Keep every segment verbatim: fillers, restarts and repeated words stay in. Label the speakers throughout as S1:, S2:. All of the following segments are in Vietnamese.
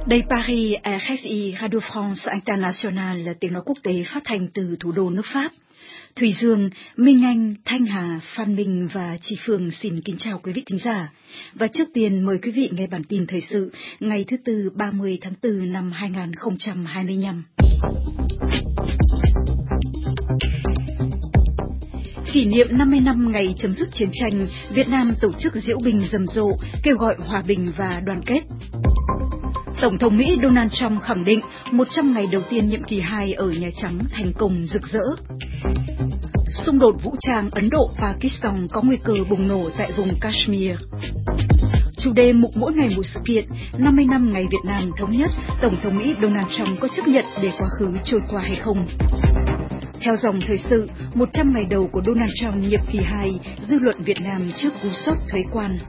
S1: Đây Paris, rờ ép i Radio France International là tiếng nói quốc tế phát thanh từ thủ đô nước Pháp. Thùy Dương, Minh Anh, Thanh Hà, Phan Minh và Chị Phương xin kính chào quý vị thính giả. Và trước tiên mời quý vị nghe bản tin thời sự ngày thứ Tư ba mươi tháng tư năm hai nghìn không trăm hai mươi lăm. Kỷ niệm năm mươi năm ngày chấm dứt chiến tranh, Việt Nam tổ chức diễu binh rầm rộ, kêu gọi hòa bình và đoàn kết. Tổng thống Mỹ Donald Trump khẳng định một trăm ngày đầu tiên nhiệm kỳ hai ở Nhà Trắng thành công rực rỡ. Xung đột vũ trang Ấn Độ-Pakistan có nguy cơ bùng nổ tại vùng Kashmir. Chủ đề mục mỗi ngày một sự kiện, năm mươi năm ngày Việt Nam thống nhất, Tổng thống Mỹ Donald Trump có chấp nhận để quá khứ trôi qua hay không? Theo dòng thời sự, một trăm ngày đầu của Donald Trump nhiệm kỳ hai, dư luận Việt Nam trước cú sốc thuế quan.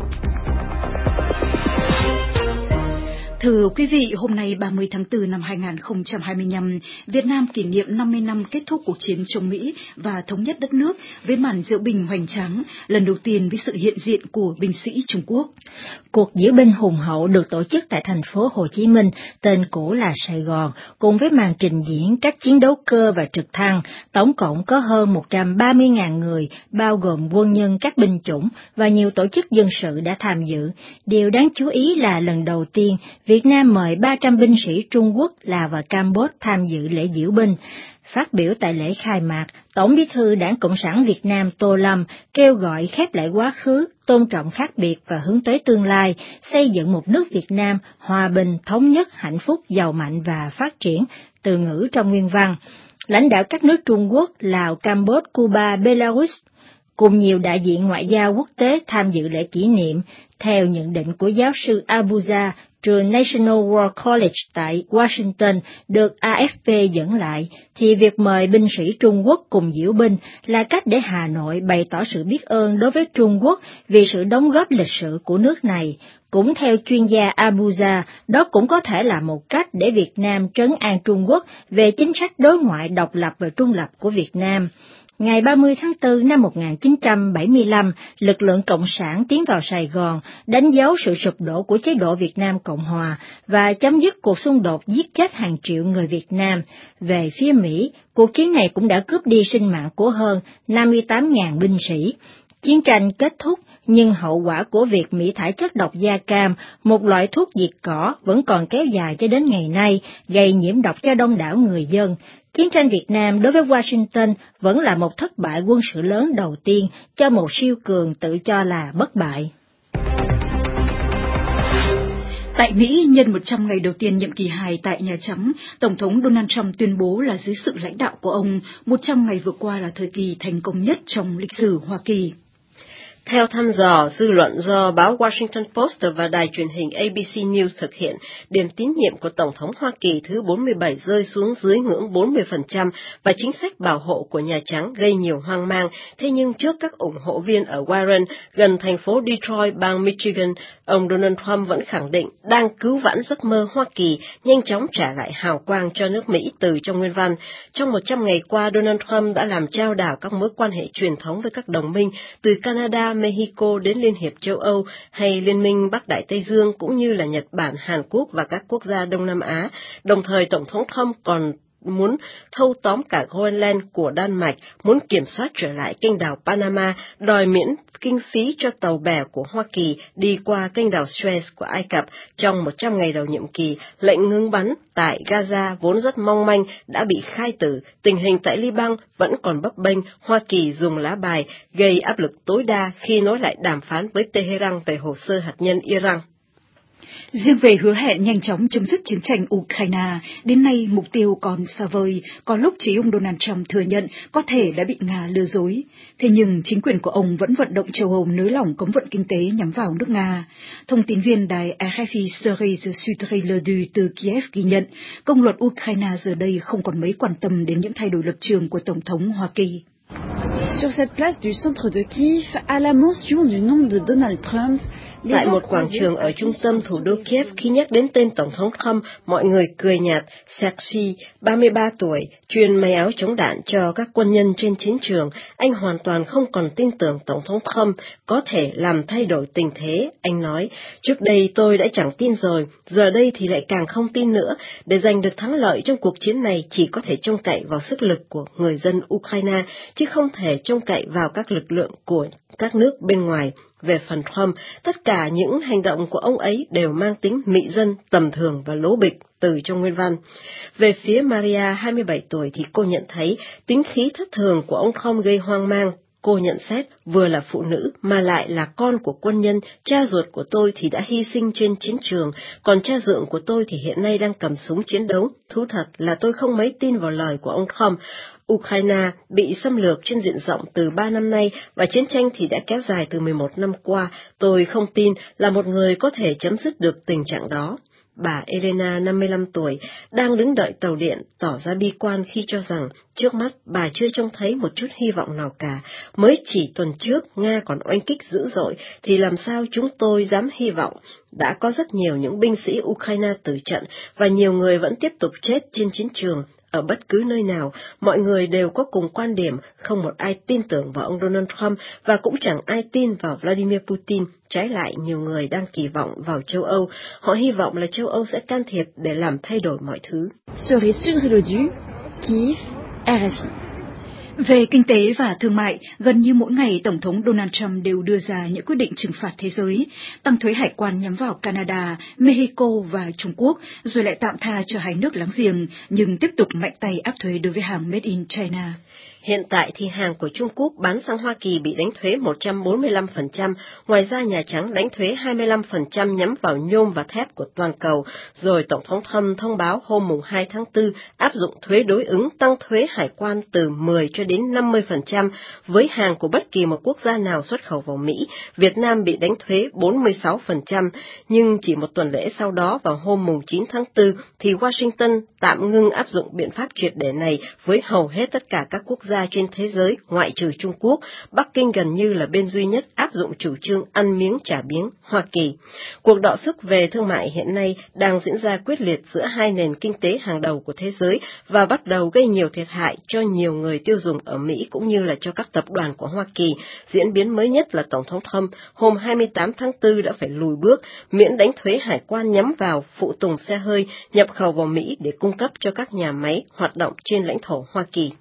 S1: Thưa quý vị, hôm nay ba mươi tháng tư năm hai nghìn không trăm hai mươi lăm, Việt Nam kỷ niệm năm mươi năm kết thúc cuộc chiến chống Mỹ và thống nhất đất nước với màn diễu binh hoành tráng, lần đầu tiên với sự hiện diện của binh sĩ Trung Quốc.
S2: Cuộc diễu binh hùng hậu được tổ chức tại thành phố Hồ Chí Minh, tên cũ là Sài Gòn, cùng với màn trình diễn các chiến đấu cơ và trực thăng, tổng cộng có hơn một trăm ba mươi nghìn người, bao gồm quân nhân các binh chủng và nhiều tổ chức dân sự đã tham dự. Điều đáng chú ý là lần đầu tiên, Việt Nam mời ba trăm binh sĩ Trung Quốc, Lào và Campuchia tham dự lễ diễu binh. Phát biểu tại lễ khai mạc, Tổng Bí thư Đảng Cộng sản Việt Nam Tô Lâm kêu gọi khép lại quá khứ, tôn trọng khác biệt và hướng tới tương lai, xây dựng một nước Việt Nam hòa bình, thống nhất, hạnh phúc, giàu mạnh và phát triển, từ ngữ trong nguyên văn. Lãnh đạo các nước Trung Quốc, Lào, Campuchia, Cuba, Belarus cùng nhiều đại diện ngoại giao quốc tế tham dự lễ kỷ niệm. Theo nhận định của giáo sư Abuja, trường National War College tại Washington được a ép pê dẫn lại, thì việc mời binh sĩ Trung Quốc cùng diễu binh là cách để Hà Nội bày tỏ sự biết ơn đối với Trung Quốc vì sự đóng góp lịch sử của nước này. Cũng theo chuyên gia Abuja, đó cũng có thể là một cách để Việt Nam trấn an Trung Quốc về chính sách đối ngoại độc lập và trung lập của Việt Nam. Ngày ba mươi tháng tư năm một nghìn chín trăm bảy mươi lăm, lực lượng Cộng sản tiến vào Sài Gòn, đánh dấu sự sụp đổ của chế độ Việt Nam Cộng Hòa và chấm dứt cuộc xung đột giết chết hàng triệu người Việt Nam. Về phía Mỹ, cuộc chiến này cũng đã cướp đi sinh mạng của hơn năm mươi tám nghìn binh sĩ. Chiến tranh kết thúc, nhưng hậu quả của việc Mỹ thải chất độc da cam, một loại thuốc diệt cỏ, vẫn còn kéo dài cho đến ngày nay, gây nhiễm độc cho đông đảo người dân. Chiến tranh Việt Nam đối với Washington vẫn là một thất bại quân sự lớn đầu tiên cho một siêu cường tự cho là bất bại.
S1: Tại Mỹ, nhân một trăm ngày đầu tiên nhiệm kỳ hai tại Nhà Trắng, Tổng thống Donald Trump tuyên bố là dưới sự lãnh đạo của ông, một trăm ngày vừa qua là thời kỳ thành công nhất trong lịch sử Hoa Kỳ.
S3: Theo thăm dò dư luận do báo Washington Post và đài truyền hình a bê xê News thực hiện, điểm tín nhiệm của Tổng thống Hoa Kỳ thứ bốn mươi bảy rơi xuống dưới ngưỡng bốn mươi phần trăm và chính sách bảo hộ của Nhà Trắng gây nhiều hoang mang. Thế nhưng trước các ủng hộ viên ở Warren, gần thành phố Detroit, bang Michigan, ông Donald Trump vẫn khẳng định đang cứu vãn giấc mơ Hoa Kỳ, nhanh chóng trả lại hào quang cho nước Mỹ từ trong nguyên văn. Trong một trăm ngày qua, Donald Trump đã làm chao đảo các mối quan hệ truyền thống với các đồng minh, từ Canada, Mexico đến Liên hiệp châu Âu hay Liên minh Bắc Đại Tây Dương, cũng như là Nhật Bản, Hàn Quốc và các quốc gia Đông Nam Á. Đồng thời, Tổng thống Trump còn muốn thâu tóm cả Groenland của Đan Mạch, muốn kiểm soát trở lại kênh đảo Panama, đòi miễn kinh phí cho tàu bè của Hoa Kỳ đi qua kênh đảo Suez của Ai Cập. Trong một trăm ngày đầu nhiệm kỳ, lệnh ngưng bắn tại Gaza vốn rất mong manh đã bị khai tử. Tình hình tại Liban vẫn còn bấp bênh. Hoa Kỳ dùng lá bài gây áp lực tối đa khi nối lại đàm phán với Tehran về hồ sơ hạt nhân Iran.
S1: Riêng về hứa hẹn nhanh chóng chấm dứt chiến tranh Ukraine, đến nay mục tiêu còn xa vời, có lúc chỉ ông Donald Trump thừa nhận có thể đã bị Nga lừa dối. Thế nhưng chính quyền của ông vẫn vận động châu Âu nới lỏng cấm vận kinh tế nhắm vào nước Nga. Thông tin viên đài rờ ép i Cerise Sudry-Ledoux từ Kiev ghi nhận, công luật Ukraine giờ đây không còn mấy quan tâm đến những thay đổi lập trường của Tổng thống Hoa Kỳ.
S4: Sur cette place du centre de Kiev, à la mention du nom de Donald Trump,
S3: tại một quảng trường ở trung tâm thủ đô Kiev, khi nhắc đến tên Tổng thống Trump, mọi người cười nhạt. Sergei, ba mươi ba tuổi, chuyên may áo chống đạn cho các quân nhân trên chiến trường. Anh hoàn toàn không còn tin tưởng Tổng thống Trump có thể làm thay đổi tình thế. Anh nói, trước đây tôi đã chẳng tin rồi, giờ đây thì lại càng không tin nữa. Để giành được thắng lợi trong cuộc chiến này chỉ có thể trông cậy vào sức lực của người dân Ukraine, chứ không thể trông cậy vào các lực lượng của các nước bên ngoài. Về phần Trump, tất cả những hành động của ông ấy đều mang tính mị dân, tầm thường và lố bịch từ trong nguyên văn. Về phía Maria, hai mươi bảy tuổi, thì cô nhận thấy tính khí thất thường của ông Trump gây hoang mang. Cô nhận xét, vừa là phụ nữ mà lại là con của quân nhân, cha ruột của tôi thì đã hy sinh trên chiến trường, còn cha dượng của tôi thì hiện nay đang cầm súng chiến đấu. Thú thật là tôi không mấy tin vào lời của ông Trump. Ukraine bị xâm lược trên diện rộng từ ba năm nay và chiến tranh thì đã kéo dài từ mười một năm qua. Tôi không tin là một người có thể chấm dứt được tình trạng đó. Bà Elena, năm mươi lăm tuổi, đang đứng đợi tàu điện, tỏ ra bi quan khi cho rằng trước mắt bà chưa trông thấy một chút hy vọng nào cả. Mới chỉ tuần trước Nga còn oanh kích dữ dội, thì làm sao chúng tôi dám hy vọng? Đã có rất nhiều những binh sĩ Ukraine tử trận và nhiều người vẫn tiếp tục chết trên chiến trường. Ở bất cứ nơi nào, mọi người đều có cùng quan điểm, không một ai tin tưởng vào ông Donald Trump và cũng chẳng ai tin vào Vladimir Putin. Trái lại, nhiều người đang kỳ vọng vào châu Âu. Họ hy vọng là châu Âu sẽ can thiệp để làm thay đổi mọi thứ.
S4: Sur Sudrelodu, Kiev, R F I.
S1: Về kinh tế và thương mại, gần như mỗi ngày Tổng thống Donald Trump đều đưa ra những quyết định trừng phạt thế giới, tăng thuế hải quan nhắm vào Canada, Mexico và Trung Quốc, rồi lại tạm tha cho hai nước láng giềng, nhưng tiếp tục mạnh tay áp thuế đối với hàng Made in China.
S3: Hiện tại thì hàng của Trung Quốc bán sang Hoa Kỳ bị đánh thuế một trăm bốn mươi lăm phần trăm, ngoài ra Nhà Trắng đánh thuế hai mươi lăm phần trăm nhắm vào nhôm và thép của toàn cầu, rồi Tổng thống Trump thông báo hôm mùng hai tháng tư áp dụng thuế đối ứng tăng thuế hải quan từ mười cho đến năm mươi phần trăm với hàng của bất kỳ một quốc gia nào xuất khẩu vào Mỹ. Việt Nam bị đánh thuế bốn mươi sáu phần trăm, nhưng chỉ một tuần lễ sau đó vào hôm mùng chín tháng tư thì Washington tạm ngưng áp dụng biện pháp triệt để này với hầu hết tất cả các quốc gia trên thế giới ngoại trừ Trung Quốc. Bắc Kinh gần như là bên duy nhất áp dụng chủ trương ăn miếng trả miếng Hoa Kỳ. Cuộc đọ sức về thương mại hiện nay đang diễn ra quyết liệt giữa hai nền kinh tế hàng đầu của thế giới và bắt đầu gây nhiều thiệt hại cho nhiều người tiêu dùng ở Mỹ cũng như là cho các tập đoàn của Hoa Kỳ. Diễn biến mới nhất là Tổng thống Trump hôm hai mươi tám tháng tư đã phải lùi bước, miễn đánh thuế hải quan nhắm vào phụ tùng xe hơi nhập khẩu vào Mỹ để cung cấp cho các nhà máy hoạt động trên lãnh thổ Hoa Kỳ.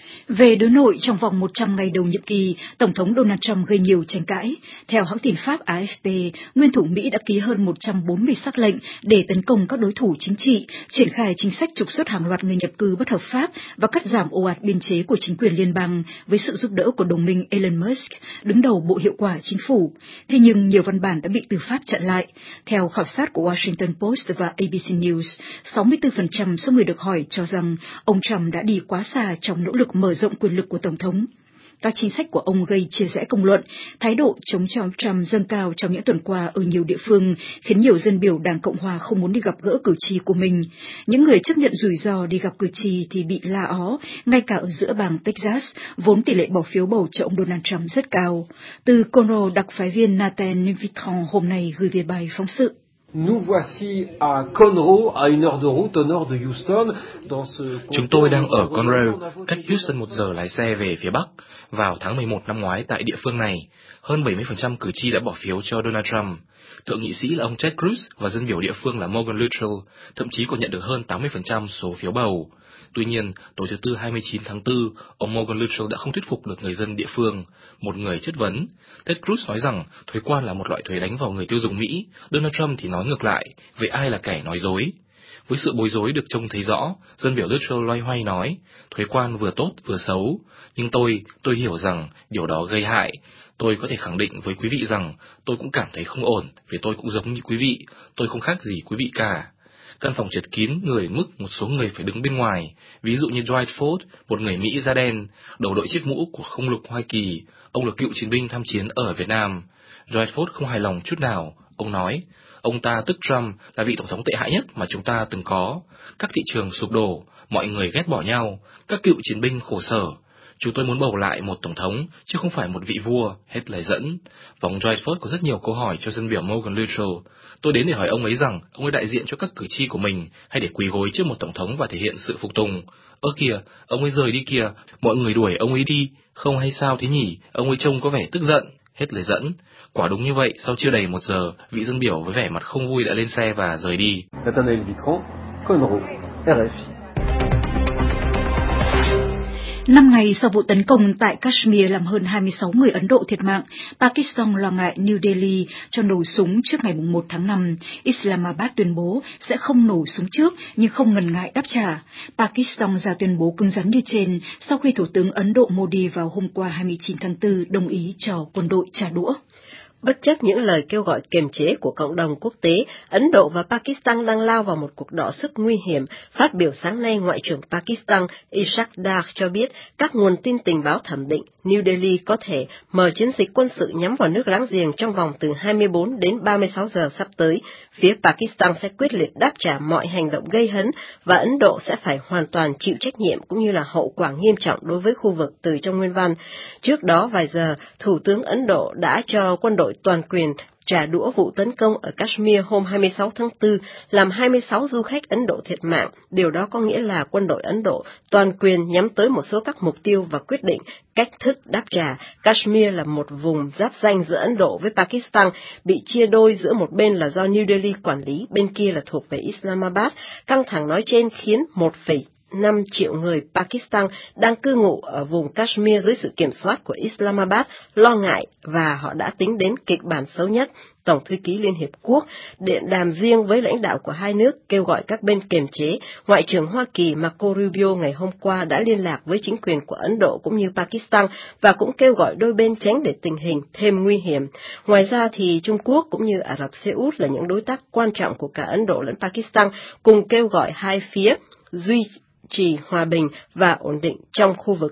S1: Về đối nội, trong vòng một trăm ngày đầu nhiệm kỳ, Tổng thống Donald Trump gây nhiều tranh cãi. Theo hãng tin Pháp A F P, nguyên thủ Mỹ đã ký hơn một trăm bốn mươi sắc lệnh để tấn công các đối thủ chính trị, triển khai chính sách trục xuất hàng loạt người nhập cư bất hợp pháp và cắt giảm ồ ạt biên chế của chính quyền liên bang với sự giúp đỡ của đồng minh Elon Musk, đứng đầu Bộ Hiệu quả Chính phủ. Thế nhưng nhiều văn bản đã bị tư pháp chặn lại. Theo khảo sát của Washington Post và A B C News, sáu mươi tư phần trăm số người được hỏi cho rằng ông Trump đã đi quá xa trong nỗ lực mở rộng quyền lực của Tổng thống. Các chính sách của ông gây chia rẽ công luận, thái độ chống Trump dâng cao trong những tuần qua ở nhiều địa phương, khiến nhiều dân biểu Đảng Cộng Hòa không muốn đi gặp gỡ cử tri của mình. Những người chấp nhận rủi ro đi gặp cử tri thì bị la ó, ngay cả ở giữa bang Texas, vốn tỷ lệ bỏ phiếu bầu cho ông Donald Trump rất cao. Từ Conroe, đặc phái viên Nathan Vitron hôm nay gửi về bài phóng sự.
S5: Nous voici à Conroe, à une heure de route au nord de Houston. Dans ce
S6: Chúng tôi đang ở Conroe, cách Houston một giờ lái xe về phía bắc. Vào tháng mười một năm ngoái tại địa phương này, hơn bảy mươi phần trăm cử tri đã bỏ phiếu cho Donald Trump. Thượng nghị sĩ là ông Ted Cruz và dân biểu địa phương là Morgan Luttrell, thậm chí còn nhận được hơn tám mươi phần trăm số phiếu bầu. Tuy nhiên, tối thứ Tư hai mươi chín tháng tư, ông Morgan Luttrell đã không thuyết phục được người dân địa phương. Một người chất vấn, Ted Cruz nói rằng thuế quan là một loại thuế đánh vào người tiêu dùng Mỹ, Donald Trump thì nói ngược lại, vậy ai là kẻ nói dối? Với sự bối rối được trông thấy rõ, dân biểu Luttrell loay hoay nói, thuế quan vừa tốt vừa xấu, nhưng tôi, tôi hiểu rằng điều đó gây hại. Tôi có thể khẳng định với quý vị rằng tôi cũng cảm thấy không ổn, vì tôi cũng giống như quý vị, tôi không khác gì quý vị cả. Căn phòng chật kín người đến mức một số người phải đứng bên ngoài, ví dụ như Dwight Ford, một người Mỹ da đen, đầu đội chiếc mũ của không lục Hoa Kỳ, ông là cựu chiến binh tham chiến ở Việt Nam. Dwight Ford không hài lòng chút nào, ông nói, ông ta tức Trump là vị tổng thống tệ hại nhất mà chúng ta từng có, các thị trường sụp đổ, mọi người ghét bỏ nhau, các cựu chiến binh khổ sở. Chúng tôi muốn bầu lại một tổng thống, chứ không phải một vị vua, hết lời dẫn. Và ông Dryford có rất nhiều câu hỏi cho dân biểu Morgan Luttrell. Tôi đến để hỏi ông ấy rằng, ông ấy đại diện cho các cử tri của mình, hay để quỳ gối trước một tổng thống và thể hiện sự phục tùng. Ơ kìa, ông ấy rời đi kìa, mọi người đuổi ông ấy đi, không hay sao thế nhỉ, ông ấy trông có vẻ tức giận, hết lời dẫn. Quả đúng như vậy, sau chưa đầy một giờ, vị dân biểu với vẻ mặt không vui đã lên xe và rời đi.
S5: Nathanaël Vitran, Conroe, R F I.
S1: Năm ngày sau vụ tấn công tại Kashmir làm hơn hai mươi sáu người Ấn Độ thiệt mạng, Pakistan lo ngại New Delhi cho nổ súng trước ngày một tháng năm. Islamabad tuyên bố sẽ không nổ súng trước nhưng không ngần ngại đáp trả. Pakistan ra tuyên bố cứng rắn như trên sau khi Thủ tướng Ấn Độ Modi vào hôm qua hai mươi chín tháng tư đồng ý cho quân đội trả đũa.
S3: Bất chấp những lời kêu gọi kiềm chế của cộng đồng quốc tế, Ấn Độ và Pakistan đang lao vào một cuộc đọ sức nguy hiểm. Phát biểu sáng nay, Ngoại trưởng Pakistan Ishaq Dar cho biết các nguồn tin tình báo thẩm định New Delhi có thể mở chiến dịch quân sự nhắm vào nước láng giềng trong vòng từ hai mươi bốn đến ba mươi sáu giờ sắp tới. Phía Pakistan sẽ quyết liệt đáp trả mọi hành động gây hấn và Ấn Độ sẽ phải hoàn toàn chịu trách nhiệm cũng như là hậu quả nghiêm trọng đối với khu vực từ trong nguyên văn. Trước đó vài giờ, Thủ tướng Ấn Độ đã cho quân đội toàn quyền trả đũa vụ tấn công ở Kashmir hôm hai mươi sáu tháng tư, làm hai mươi sáu du khách Ấn Độ thiệt mạng. Điều đó có nghĩa là quân đội Ấn Độ toàn quyền nhắm tới một số các mục tiêu và quyết định cách thức đáp trả. Kashmir là một vùng giáp ranh giữa Ấn Độ với Pakistan, bị chia đôi giữa một bên là do New Delhi quản lý, bên kia là thuộc về Islamabad. Căng thẳng nói trên khiến một phẩy năm triệu người Pakistan đang cư ngụ ở vùng Kashmir dưới sự kiểm soát của Islamabad lo ngại và họ đã tính đến kịch bản xấu nhất. Tổng thư ký Liên Hiệp Quốc điện đàm riêng với lãnh đạo của hai nước kêu gọi các bên kiềm chế. Ngoại trưởng Hoa Kỳ Marco Rubio ngày hôm qua đã liên lạc với chính quyền của Ấn Độ cũng như Pakistan và cũng kêu gọi đôi bên tránh để tình hình thêm nguy hiểm. Ngoài ra thì Trung Quốc cũng như Ả Rập Xê Út là những đối tác quan trọng của cả Ấn Độ lẫn Pakistan cùng kêu gọi hai phía duy trì hòa bình và ổn định trong khu vực.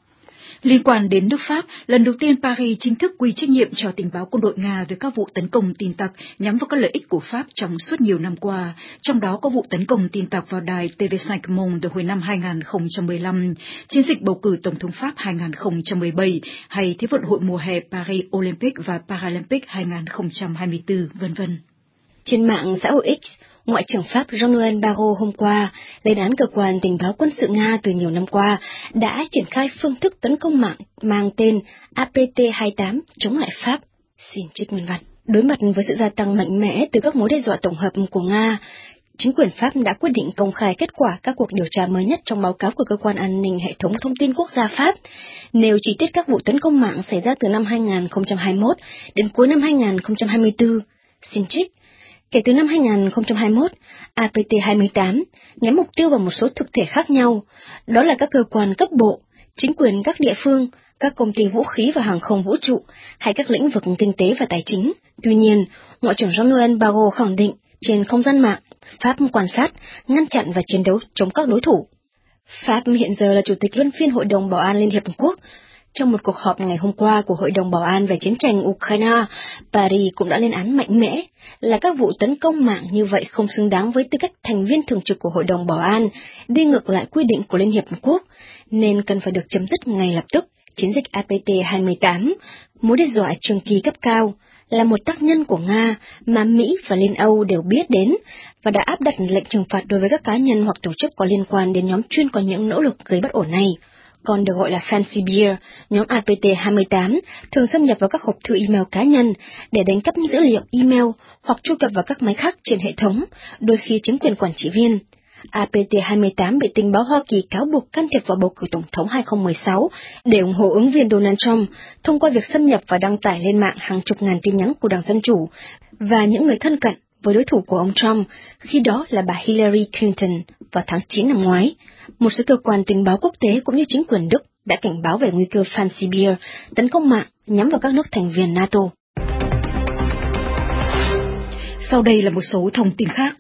S1: Liên quan đến nước Pháp, lần đầu tiên Paris chính thức quy trách nhiệm cho tình báo quân đội Nga về các vụ tấn công tin tặc nhắm vào các lợi ích của Pháp trong suốt nhiều năm qua, trong đó có vụ tấn công tin tặc vào đài T V năm Monde hồi năm hai nghìn không trăm mười lăm, chiến dịch bầu cử Tổng thống Pháp hai nghìn không trăm mười bảy hay Thế vận hội mùa hè Paris Olympic và Paralympic hai nghìn không trăm hai mươi tư, vân vân.
S2: Trên mạng xã hội X, Ngoại trưởng Pháp Jean-Noël Barrot hôm qua lên án cơ quan tình báo quân sự Nga từ nhiều năm qua đã triển khai phương thức tấn công mạng mang tên A P T hai mươi tám chống lại Pháp. Xin trích nguyên văn. Đối mặt với sự gia tăng mạnh mẽ từ các mối đe dọa tổng hợp của Nga, chính quyền Pháp đã quyết định công khai kết quả các cuộc điều tra mới nhất trong báo cáo của Cơ quan An ninh Hệ thống Thông tin Quốc gia Pháp, nêu chi tiết các vụ tấn công mạng xảy ra từ năm hai nghìn không trăm hai mươi mốt đến cuối năm hai nghìn không trăm hai mươi tư. Xin trích. Kể từ năm hai nghìn không trăm hai mươi mốt, A P T hai mươi tám nhắm mục tiêu vào một số thực thể khác nhau, đó là các cơ quan cấp bộ, chính quyền các địa phương, các công ty vũ khí và hàng không vũ trụ, hay các lĩnh vực kinh tế và tài chính. Tuy nhiên, Ngoại trưởng Jean-Noël Barrot khẳng định trên không gian mạng, Pháp quan sát, ngăn chặn và chiến đấu chống các đối thủ. Pháp hiện giờ là Chủ tịch luân phiên Hội đồng Bảo an Liên Hiệp Quốc. Trong một cuộc họp ngày hôm qua của Hội đồng Bảo an về chiến tranh Ukraine, Paris cũng đã lên án mạnh mẽ là các vụ tấn công mạng như vậy không xứng đáng với tư cách thành viên thường trực của Hội đồng Bảo an, đi ngược lại quy định của Liên Hiệp Quốc, nên cần phải được chấm dứt ngay lập tức. Chiến dịch A P T hai mươi tám, mối đe dọa trường kỳ cấp cao, là một tác nhân của Nga mà Mỹ và Liên Âu đều biết đến và đã áp đặt lệnh trừng phạt đối với các cá nhân hoặc tổ chức có liên quan đến nhóm chuyên có những nỗ lực gây bất ổn này. Còn được gọi là Fancy Bear, nhóm A P T hai mươi tám thường xâm nhập vào các hộp thư email cá nhân để đánh cắp dữ liệu email hoặc truy cập vào các máy khác trên hệ thống, đôi khi chính quyền quản trị viên. A P T hai mươi tám bị tình báo Hoa Kỳ cáo buộc can thiệp vào bầu cử tổng thống hai nghìn không trăm mười sáu để ủng hộ ứng viên Donald Trump thông qua việc xâm nhập và đăng tải lên mạng hàng chục ngàn tin nhắn của Đảng Dân Chủ và những người thân cận với đối thủ của ông Trump, khi đó là bà Hillary Clinton, vào tháng chín năm ngoái. Một số cơ quan tình báo quốc tế cũng như chính quyền Đức đã cảnh báo về nguy cơ Fancy Bear tấn công mạng nhắm vào các nước thành viên NATO.
S1: Sau đây là một số thông tin khác.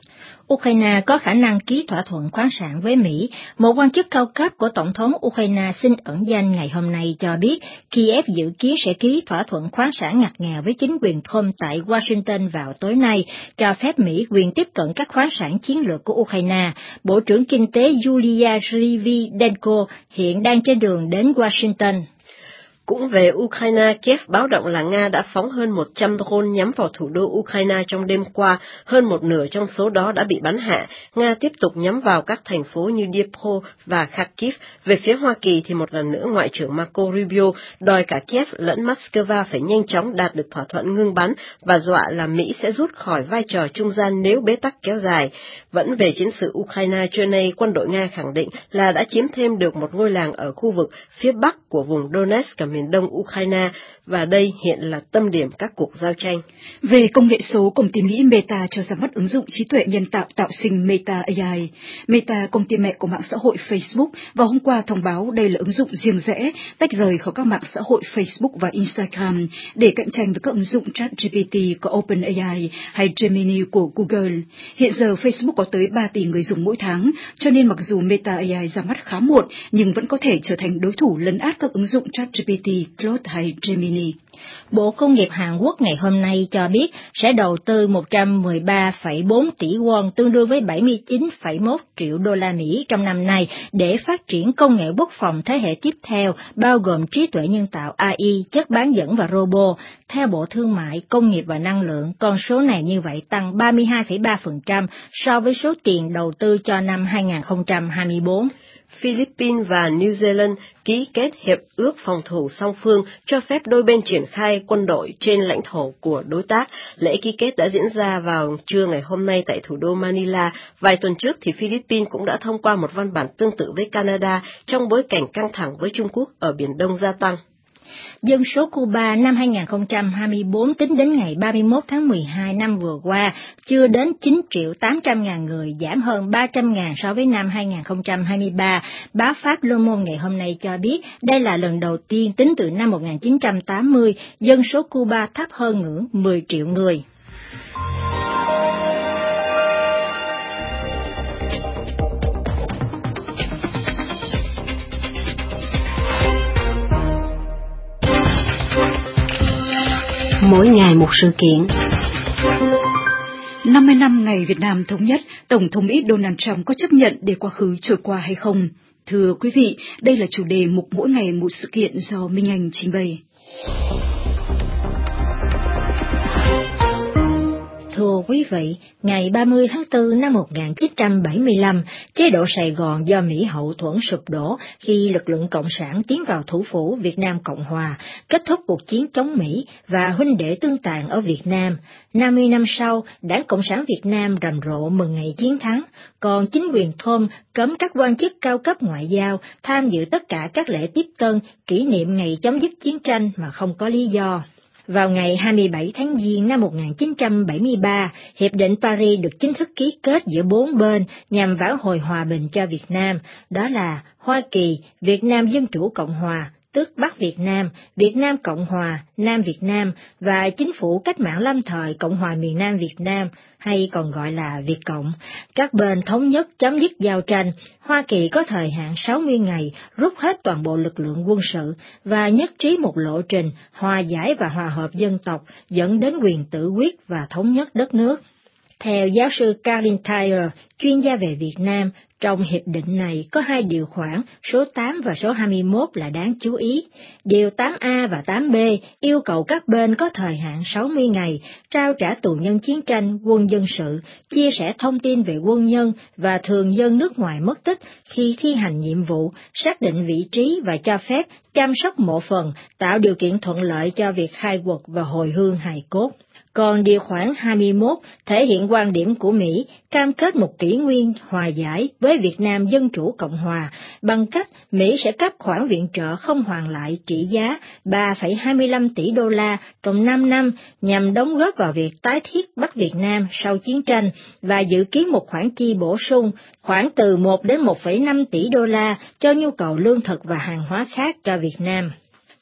S2: Ukraine có khả năng ký thỏa thuận khoáng sản với Mỹ. Một quan chức cao cấp của Tổng thống Ukraine xin ẩn danh ngày hôm nay cho biết Kiev dự kiến sẽ ký thỏa thuận khoáng sản ngặt nghèo với chính quyền Trump tại Washington vào tối nay, cho phép Mỹ quyền tiếp cận các khoáng sản chiến lược của Ukraine. Bộ trưởng Kinh tế Yulia Svidenko hiện đang trên đường đến Washington.
S3: Cũng về Ukraine, Kiev báo động là Nga đã phóng hơn một trăm drone nhắm vào thủ đô Ukraine trong đêm qua, hơn một nửa trong số đó đã bị bắn hạ. Nga tiếp tục nhắm vào các thành phố như Dnipro và Kharkiv. Về phía Hoa Kỳ thì một lần nữa Ngoại trưởng Marco Rubio đòi cả Kiev lẫn Moscow phải nhanh chóng đạt được thỏa thuận ngưng bắn và dọa là Mỹ sẽ rút khỏi vai trò trung gian nếu bế tắc kéo dài. Vẫn về chiến sự Ukraine, trưa nay quân đội Nga khẳng định là đã chiếm thêm được một ngôi làng ở khu vực phía bắc của vùng Donetsk miền đông Ukraine, và đây hiện là tâm điểm các cuộc giao tranh.
S1: Về công nghệ số, công ty Mỹ Meta cho ra mắt ứng dụng trí tuệ nhân tạo tạo sinh Meta a i. Meta, công ty mẹ của mạng xã hội Facebook, vào hôm qua thông báo đây là ứng dụng riêng rẽ, tách rời khỏi các mạng xã hội Facebook và Instagram để cạnh tranh với các ứng dụng ChatGPT của OpenAI hay Gemini của Google. Hiện giờ Facebook có tới ba tỷ người dùng mỗi tháng, cho nên mặc dù Meta a i ra mắt khá muộn, nhưng vẫn có thể trở thành đối thủ lấn át các ứng dụng ChatGPT, Claude hay Gemini.
S2: Bộ Công nghiệp Hàn Quốc ngày hôm nay cho biết sẽ đầu tư một trăm mười ba phẩy bốn tỷ won, tương đương với bảy mươi chín phẩy một triệu đô la Mỹ trong năm nay để phát triển công nghệ quốc phòng thế hệ tiếp theo, bao gồm trí tuệ nhân tạo a i, chất bán dẫn và robot. Theo Bộ Thương mại, Công nghiệp và Năng lượng, con số này như vậy tăng ba mươi hai phẩy ba phần trăm so với số tiền đầu tư cho năm hai không hai tư.
S3: Philippines và New Zealand ký kết hiệp ước phòng thủ song phương cho phép đôi bên triển khai quân đội trên lãnh thổ của đối tác. Lễ ký kết đã diễn ra vào trưa ngày hôm nay tại thủ đô Manila. Vài tuần trước thì Philippines cũng đã thông qua một văn bản tương tự với Canada trong bối cảnh căng thẳng với Trung Quốc ở Biển Đông gia tăng.
S2: Dân số Cuba năm hai không hai tư tính đến ngày ba mươi mốt tháng mười hai năm vừa qua chưa đến chín triệu tám trăm ngàn người, giảm hơn ba trăm ngàn so với năm hai không hai ba. Báo Pháp Le Monde ngày hôm nay cho biết đây là lần đầu tiên tính từ năm một nghìn chín trăm tám mươi, dân số Cuba thấp hơn ngưỡng mười triệu người.
S3: Mỗi ngày một sự kiện.
S1: năm mươi năm ngày Việt Nam thống nhất, Tổng thống Mỹ Donald Trump có chấp nhận để quá khứ trôi qua hay không? Thưa quý vị, đây là chủ đề mục Mỗi ngày một sự kiện do Minh Anh trình bày.
S2: Thưa quý vị, ngày ba mươi tháng tư năm một nghìn chín trăm bảy mươi lăm, chế độ Sài Gòn do Mỹ hậu thuẫn sụp đổ khi lực lượng Cộng sản tiến vào thủ phủ Việt Nam Cộng Hòa, kết thúc cuộc chiến chống Mỹ và huynh đệ tương tàn ở Việt Nam. năm mươi năm sau, Đảng Cộng sản Việt Nam rầm rộ mừng ngày chiến thắng, còn chính quyền Trump cấm các quan chức cao cấp ngoại giao tham dự tất cả các lễ tiếp tân kỷ niệm ngày chấm dứt chiến tranh mà không có lý do. Vào ngày hai mươi bảy tháng Giêng năm một nghìn chín trăm bảy mươi ba, Hiệp định Paris được chính thức ký kết giữa bốn bên nhằm vãn hồi hòa bình cho Việt Nam, đó là Hoa Kỳ, Việt Nam Dân Chủ Cộng Hòa, tức Bắc Việt Nam, Việt Nam Cộng Hòa, Nam Việt Nam và Chính phủ Cách mạng lâm thời Cộng hòa miền Nam Việt Nam, hay còn gọi là Việt Cộng. Các bên thống nhất chấm dứt giao tranh, Hoa Kỳ có thời hạn sáu mươi ngày rút hết toàn bộ lực lượng quân sự và nhất trí một lộ trình hòa giải và hòa hợp dân tộc dẫn đến quyền tự quyết và thống nhất đất nước. Theo giáo sư Karin Thayer, chuyên gia về Việt Nam, trong hiệp định này có hai điều khoản, số tám và số hai mươi mốt là đáng chú ý. Điều tám A và tám B yêu cầu các bên có thời hạn sáu mươi ngày, trao trả tù nhân chiến tranh, quân dân sự, chia sẻ thông tin về quân nhân và thường dân nước ngoài mất tích khi thi hành nhiệm vụ, xác định vị trí và cho phép chăm sóc mộ phần, tạo điều kiện thuận lợi cho việc khai quật và hồi hương hài cốt. Còn điều khoản hai mươi mốt thể hiện quan điểm của Mỹ cam kết một kỷ nguyên hòa giải với Việt Nam Dân Chủ Cộng Hòa bằng cách Mỹ sẽ cấp khoản viện trợ không hoàn lại trị giá ba phẩy hai mươi lăm tỷ đô la trong năm năm nhằm đóng góp vào việc tái thiết Bắc Việt Nam sau chiến tranh và dự kiến một khoản chi bổ sung khoảng từ một đến một phẩy năm tỷ đô la cho nhu cầu lương thực và hàng hóa khác cho Việt Nam.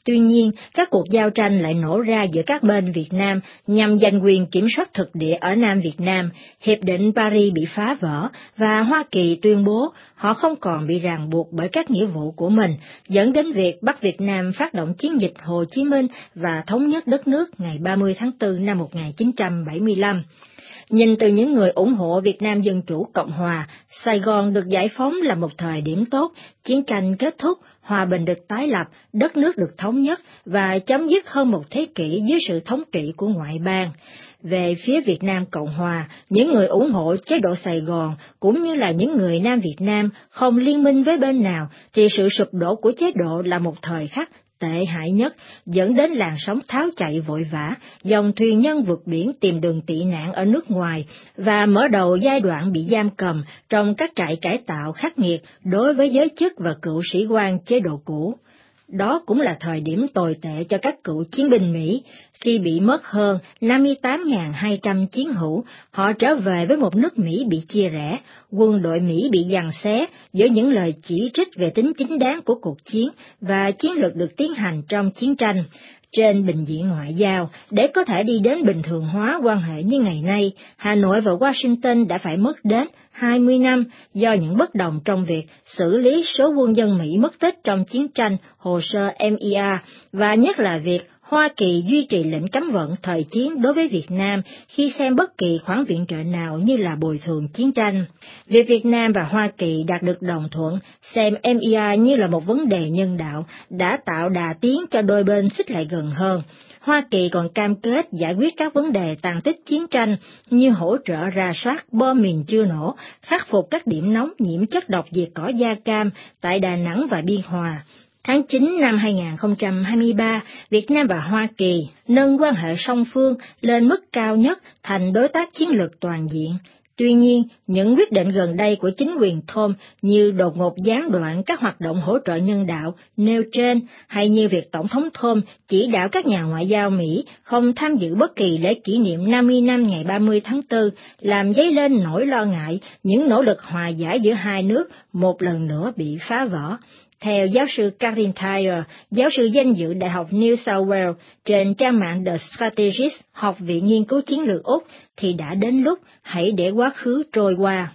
S2: Tuy nhiên, các cuộc giao tranh lại nổ ra giữa các bên Việt Nam nhằm giành quyền kiểm soát thực địa ở Nam Việt Nam. Hiệp định Paris bị phá vỡ và Hoa Kỳ tuyên bố họ không còn bị ràng buộc bởi các nghĩa vụ của mình, dẫn đến việc Bắc Việt Nam phát động chiến dịch Hồ Chí Minh và thống nhất đất nước ngày ba mươi tháng tư năm một nghìn chín trăm bảy mươi lăm. Nhìn từ những người ủng hộ Việt Nam Dân Chủ Cộng Hòa, Sài Gòn được giải phóng là một thời điểm tốt, chiến tranh kết thúc, hòa bình được tái lập, đất nước được thống nhất và chấm dứt hơn một thế kỷ dưới sự thống trị của ngoại bang. Về phía Việt Nam Cộng Hòa, những người ủng hộ chế độ Sài Gòn cũng như là những người Nam Việt Nam không liên minh với bên nào thì sự sụp đổ của chế độ là một thời khắc tệ hại nhất, dẫn đến làn sóng tháo chạy vội vã, dòng thuyền nhân vượt biển tìm đường tị nạn ở nước ngoài và mở đầu giai đoạn bị giam cầm trong các trại cải tạo khắc nghiệt đối với giới chức và cựu sĩ quan chế độ cũ. Đó cũng là thời điểm tồi tệ cho các cựu chiến binh Mỹ. Khi bị mất hơn năm mươi tám nghìn hai trăm chiến hữu, họ trở về với một nước Mỹ bị chia rẽ, quân đội Mỹ bị giằng xé giữa những lời chỉ trích về tính chính đáng của cuộc chiến và chiến lược được tiến hành trong chiến tranh. Trên bình diện ngoại giao, để có thể đi đến bình thường hóa quan hệ như ngày nay, Hà Nội và Washington đã phải mất đến hai mươi năm do những bất đồng trong việc xử lý số quân nhân Mỹ mất tích trong chiến tranh, hồ sơ em i a, và nhất là việc Hoa Kỳ duy trì lệnh cấm vận thời chiến đối với Việt Nam khi xem bất kỳ khoản viện trợ nào như là bồi thường chiến tranh. Việc Việt Nam và Hoa Kỳ đạt được đồng thuận xem em i a như là một vấn đề nhân đạo đã tạo đà tiến cho đôi bên xích lại gần hơn. Hoa Kỳ còn cam kết giải quyết các vấn đề tàn tích chiến tranh như hỗ trợ rà soát bom mìn chưa nổ, khắc phục các điểm nóng nhiễm chất độc diệt cỏ da cam tại Đà Nẵng và Biên Hòa. Tháng chín năm hai nghìn không trăm hai mươi ba, Việt Nam và Hoa Kỳ nâng quan hệ song phương lên mức cao nhất thành đối tác chiến lược toàn diện. Tuy nhiên, những quyết định gần đây của chính quyền Trump như đột ngột gián đoạn các hoạt động hỗ trợ nhân đạo nêu trên, hay như việc Tổng thống Trump chỉ đạo các nhà ngoại giao Mỹ không tham dự bất kỳ lễ kỷ niệm năm mươi năm ngày ba mươi tháng tư, làm dấy lên nỗi lo ngại những nỗ lực hòa giải giữa hai nước một lần nữa bị phá vỡ. Theo giáo sư Karin Thayer, giáo sư danh dự Đại học New South Wales, trên trang mạng The Strategist, Học viện Nghiên cứu Chiến lược Úc, thì đã đến lúc hãy để quá khứ trôi qua.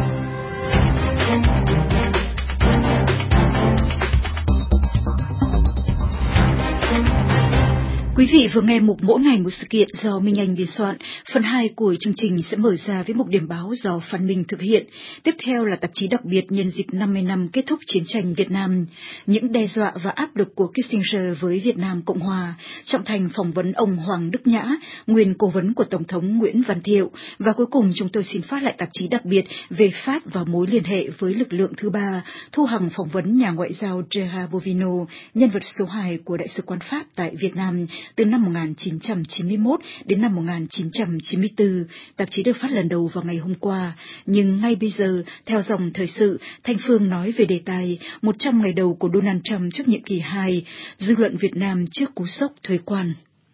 S1: Quý vị vừa nghe mục Mỗi ngày một sự kiện do Minh Anh biên soạn. Phần hai của chương trình sẽ mở ra với mục điểm báo do Phan Minh thực hiện. Tiếp theo là tạp chí đặc biệt nhân dịp năm mươi năm kết thúc chiến tranh Việt Nam, những đe dọa và áp lực của Kissinger với Việt Nam Cộng Hòa. Trọng Thành phỏng vấn ông Hoàng Đức Nhã, nguyên cố vấn của Tổng thống Nguyễn Văn Thiệu. Và cuối cùng chúng tôi xin phát lại tạp chí đặc biệt về Pháp và mối liên hệ với lực lượng thứ ba. Thu Hằng phỏng vấn nhà ngoại giao Gerard Bovino, nhân vật số hai của Đại sứ quán Pháp tại Việt Nam từ năm một nghìn chín trăm chín mươi mốt đến năm một nghìn chín trăm chín mươi tư. Tạp chí được phát lần đầu vào ngày hôm qua, nhưng ngay bây giờ, theo dòng thời sự, Thanh Phương nói về đề tài một trăm ngày đầu của Donald Trump trước nhiệm kỳ hai, dư luận Việt Nam trước cú sốc thuế quan.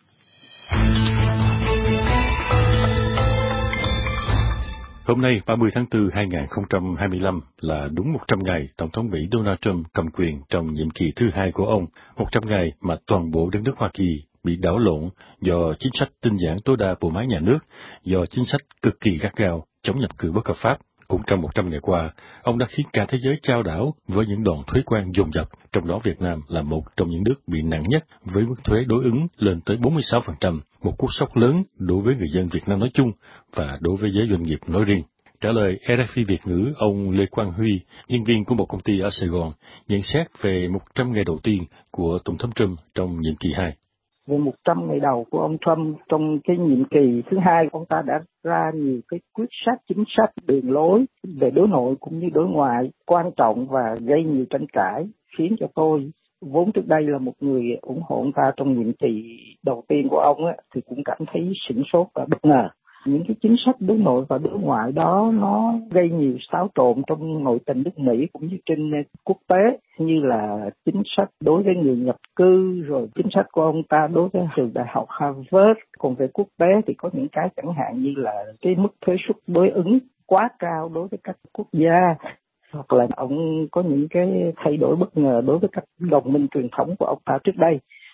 S7: Hôm nay, ba mươi tháng tư hai nghìn không trăm hai mươi lăm là đúng một trăm ngày Tổng thống Mỹ Donald Trump cầm quyền trong nhiệm kỳ thứ hai của ông, một trăm ngày mà toàn bộ đất nước Hoa Kỳ bị đảo lộn do chính sách tinh giản tối đa bộ máy nhà nước, do chính sách cực kỳ gắt gao chống nhập cư bất hợp pháp. Cũng trong một trăm ngày qua, ông đã khiến cả thế giới chao đảo với những đòn thuế quan dồn dập, trong đó Việt Nam là một trong những nước bị nặng nhất với mức thuế đối ứng lên tới bốn mươi sáu phần trăm, một cú sốc lớn đối với người dân Việt Nam nói chung và đối với giới doanh nghiệp nói riêng. Trả lời rờ ép i Việt ngữ, ông Lê Quang Huy, nhân viên của một công ty ở Sài Gòn, nhận xét về một trăm ngày đầu tiên của Tổng thống Trump trong nhiệm kỳ hai.
S8: Về một trăm ngày đầu của ông Trump trong cái nhiệm kỳ thứ hai, ông ta đã ra nhiều cái quyết sách, chính sách, đường lối về đối nội cũng như đối ngoại quan trọng và gây nhiều tranh cãi, khiến cho tôi vốn trước đây là một người ủng hộ ông ta trong nhiệm kỳ đầu tiên của ông á, thì cũng cảm thấy sửng sốt và bất ngờ. Những cái chính sách đối nội và đối ngoại đó nó gây nhiều xáo trộn trong nội tình nước Mỹ cũng như trên quốc tế, như là chính sách đối với người nhập cư, rồi chính sách của ông ta đối với trường đại học Harvard. Còn về quốc tế thì có những cái chẳng hạn như là cái mức thuế suất đối ứng quá cao đối với các quốc gia, hoặc là ông có những cái thay đổi bất ngờ đối với các đồng minh truyền thống của ông ta trước đây.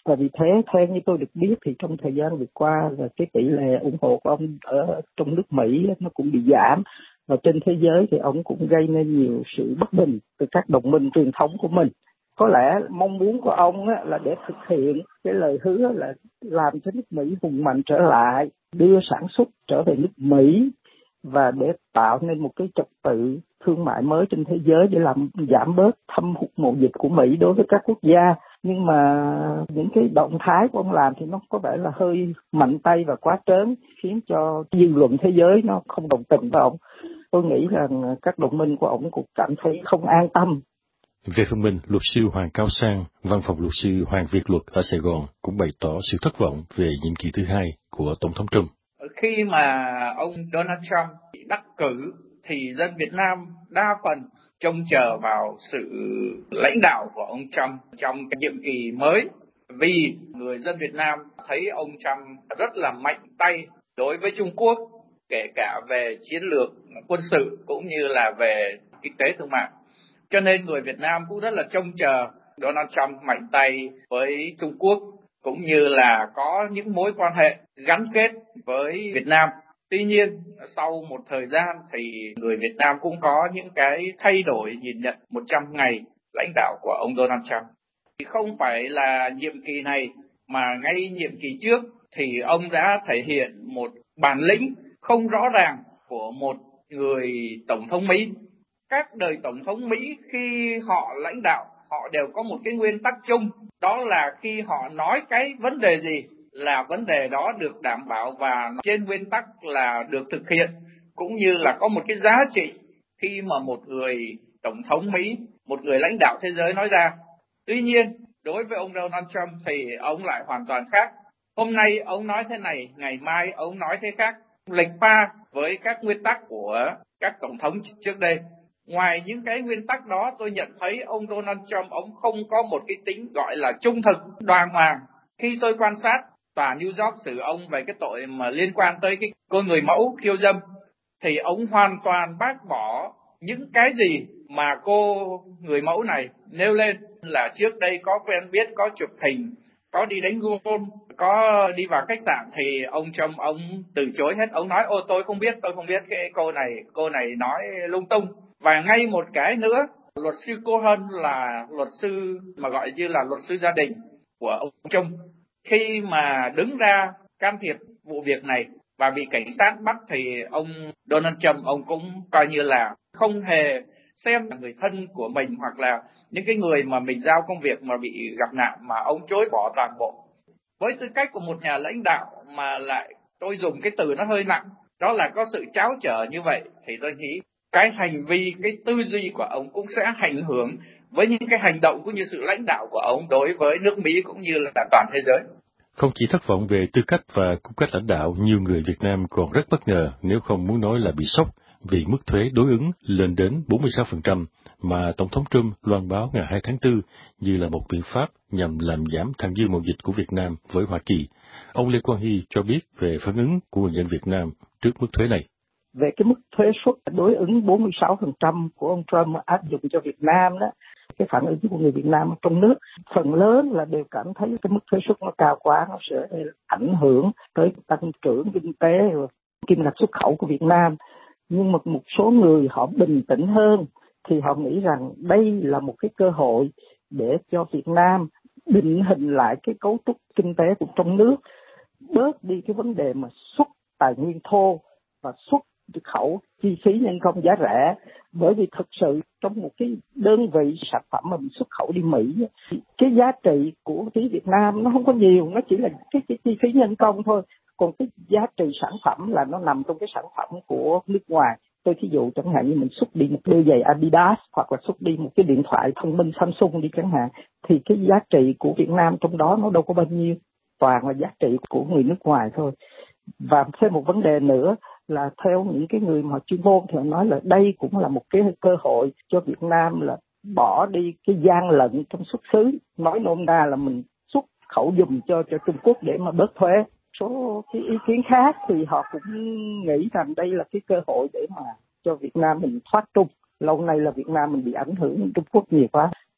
S8: Và vì thế, theo như tôi được biết thì trong thời gian vừa qua là cái tỷ lệ ủng hộ của ông ở trong nước Mỹ nó cũng bị giảm. Và trên thế giới thì ông cũng gây nên nhiều sự bất bình từ các đồng minh truyền thống của mình. Có lẽ mong muốn của ông á, là để thực hiện cái lời hứa là làm cho nước Mỹ hùng mạnh trở lại, đưa sản xuất trở về nước Mỹ và để tạo nên một cái trật tự thương mại mới trên thế giới để làm giảm bớt thâm hụt mậu dịch của Mỹ đối với các quốc gia. Nhưng mà những cái động thái của ông làm thì nó có vẻ là hơi mạnh tay và quá trớn, khiến cho dư luận thế giới nó không đồng tình với ông. Tôi nghĩ rằng các đồng minh của ông cũng cảm thấy không an tâm.
S7: Về phần mình, luật sư Hoàng Cao Sang, văn phòng luật sư Hoàng Việt Luật ở Sài Gòn cũng bày tỏ sự thất vọng về nhiệm kỳ thứ hai của Tổng thống Trump.
S9: Khi mà ông Donald Trump đắc cử thì dân Việt Nam đa phần trông chờ vào sự lãnh đạo của ông Trump trong cái nhiệm kỳ mới, vì người dân Việt Nam thấy ông Trump rất là mạnh tay đối với Trung Quốc, kể cả về chiến lược quân sự cũng như là về kinh tế thương mại. Cho nên người Việt Nam cũng rất là trông chờ Donald Trump mạnh tay với Trung Quốc, cũng như là có những mối quan hệ gắn kết với Việt Nam. Tuy nhiên, sau một thời gian thì người Việt Nam cũng có những cái thay đổi nhìn nhận một trăm ngày lãnh đạo của ông Donald Trump. Thì không phải là nhiệm kỳ này mà ngay nhiệm kỳ trước thì ông đã thể hiện một bản lĩnh không rõ ràng của một người Tổng thống Mỹ. Các đời Tổng thống Mỹ khi họ lãnh đạo, họ đều có một cái nguyên tắc chung, đó là khi họ nói cái vấn đề gì là vấn đề đó được đảm bảo và trên nguyên tắc là được thực hiện, cũng như là có một cái giá trị khi mà một người Tổng thống Mỹ, một người lãnh đạo thế giới nói ra. Tuy nhiên, đối với ông Donald Trump thì ông lại hoàn toàn khác. Hôm nay ông nói thế này, ngày mai ông nói thế khác, lệch pha với các nguyên tắc của các Tổng thống trước đây. Ngoài những cái nguyên tắc đó, tôi nhận thấy ông Donald Trump ông không có một cái tính gọi là trung thực, đoàn hoàng. Khi tôi quan sát tòa New York xử ông về cái tội mà liên quan tới cái cô người mẫu khiêu dâm, thì ông hoàn toàn bác bỏ những cái gì mà cô người mẫu này nêu lên là trước đây có quen biết, có chụp hình, có đi đánh golf, có đi vào khách sạn, thì ông Trump ông từ chối hết. Ông nói, ô tôi không biết, tôi không biết cái cô này, cô này nói lung tung. Và ngay một cái nữa, luật sư Cohen là luật sư mà gọi như là luật sư gia đình của ông Trump, khi mà đứng ra can thiệp vụ việc này và bị cảnh sát bắt thì ông Donald Trump ông cũng coi như là không hề xem là người thân của mình hoặc là những cái người mà mình giao công việc mà bị gặp nạn, mà ông chối bỏ toàn bộ. Với tư cách của một nhà lãnh đạo mà lại, tôi dùng cái từ nó hơi nặng, đó là có sự tráo trở như vậy, thì tôi nghĩ cái hành vi, cái tư duy của ông cũng sẽ ảnh hưởng với những cái hành động cũng như sự lãnh đạo của ông đối với nước Mỹ cũng như là toàn thế giới.
S7: Không chỉ thất vọng về tư cách và cung cách lãnh đạo, nhiều người Việt Nam còn rất bất ngờ, nếu không muốn nói là bị sốc, vì mức thuế đối ứng lên đến bốn mươi sáu phần trăm mà Tổng thống Trump loan báo ngày hai tháng tư như là một biện pháp nhằm làm giảm thặng dư mậu dịch của Việt Nam với Hoa Kỳ. Ông Lê Quang Hy cho biết về phản ứng của người dân Việt Nam trước mức thuế này.
S8: Về cái mức thuế suất đối ứng bốn mươi sáu phần trăm của ông Trump áp dụng cho Việt Nam đó, cái phản ứng của người Việt Nam trong nước phần lớn là đều cảm thấy cái mức thuế suất nó cao quá, nó sẽ ảnh hưởng tới tăng trưởng kinh tế và kim ngạch xuất khẩu của Việt Nam. Nhưng mà một số người họ bình tĩnh hơn thì họ nghĩ rằng đây là một cái cơ hội để cho Việt Nam định hình lại cái cấu trúc kinh tế của trong nước, bớt đi cái vấn đề mà xuất tài nguyên thô và xuất khẩu chi phí nhân công giá rẻ. Bởi vì thực sự trong một cái đơn vị sản phẩm mà mình xuất khẩu đi Mỹ, cái giá trị của phía Việt Nam nó không có nhiều, nó chỉ là cái, cái chi phí nhân công thôi. Còn cái giá trị sản phẩm là nó nằm trong cái sản phẩm của nước ngoài. Tôi thí dụ chẳng hạn như mình xuất đi một đôi giày Adidas hoặc là xuất đi một cái điện thoại thông minh Samsung đi chẳng hạn, thì cái giá trị của Việt Nam trong đó nó đâu có bao nhiêu, toàn là giá trị của người nước ngoài thôi. Và thêm một vấn đề nữa là theo những cái người mà chuyên môn thì họ nói là đây cũng là một cái cơ hội cho Việt Nam là bỏ đi cái gian lận trong xuất xứ, nói nôm na là mình xuất khẩu giùm cho cho Trung Quốc để mà bớt thuế. Số cái ý kiến khác thì họ cũng nghĩ rằng đây là cái cơ hội để mà cho Việt Nam mình thoát trung. Lâu nay là Việt Nam mình bị ảnh hưởng Trung Quốc nhiều quá.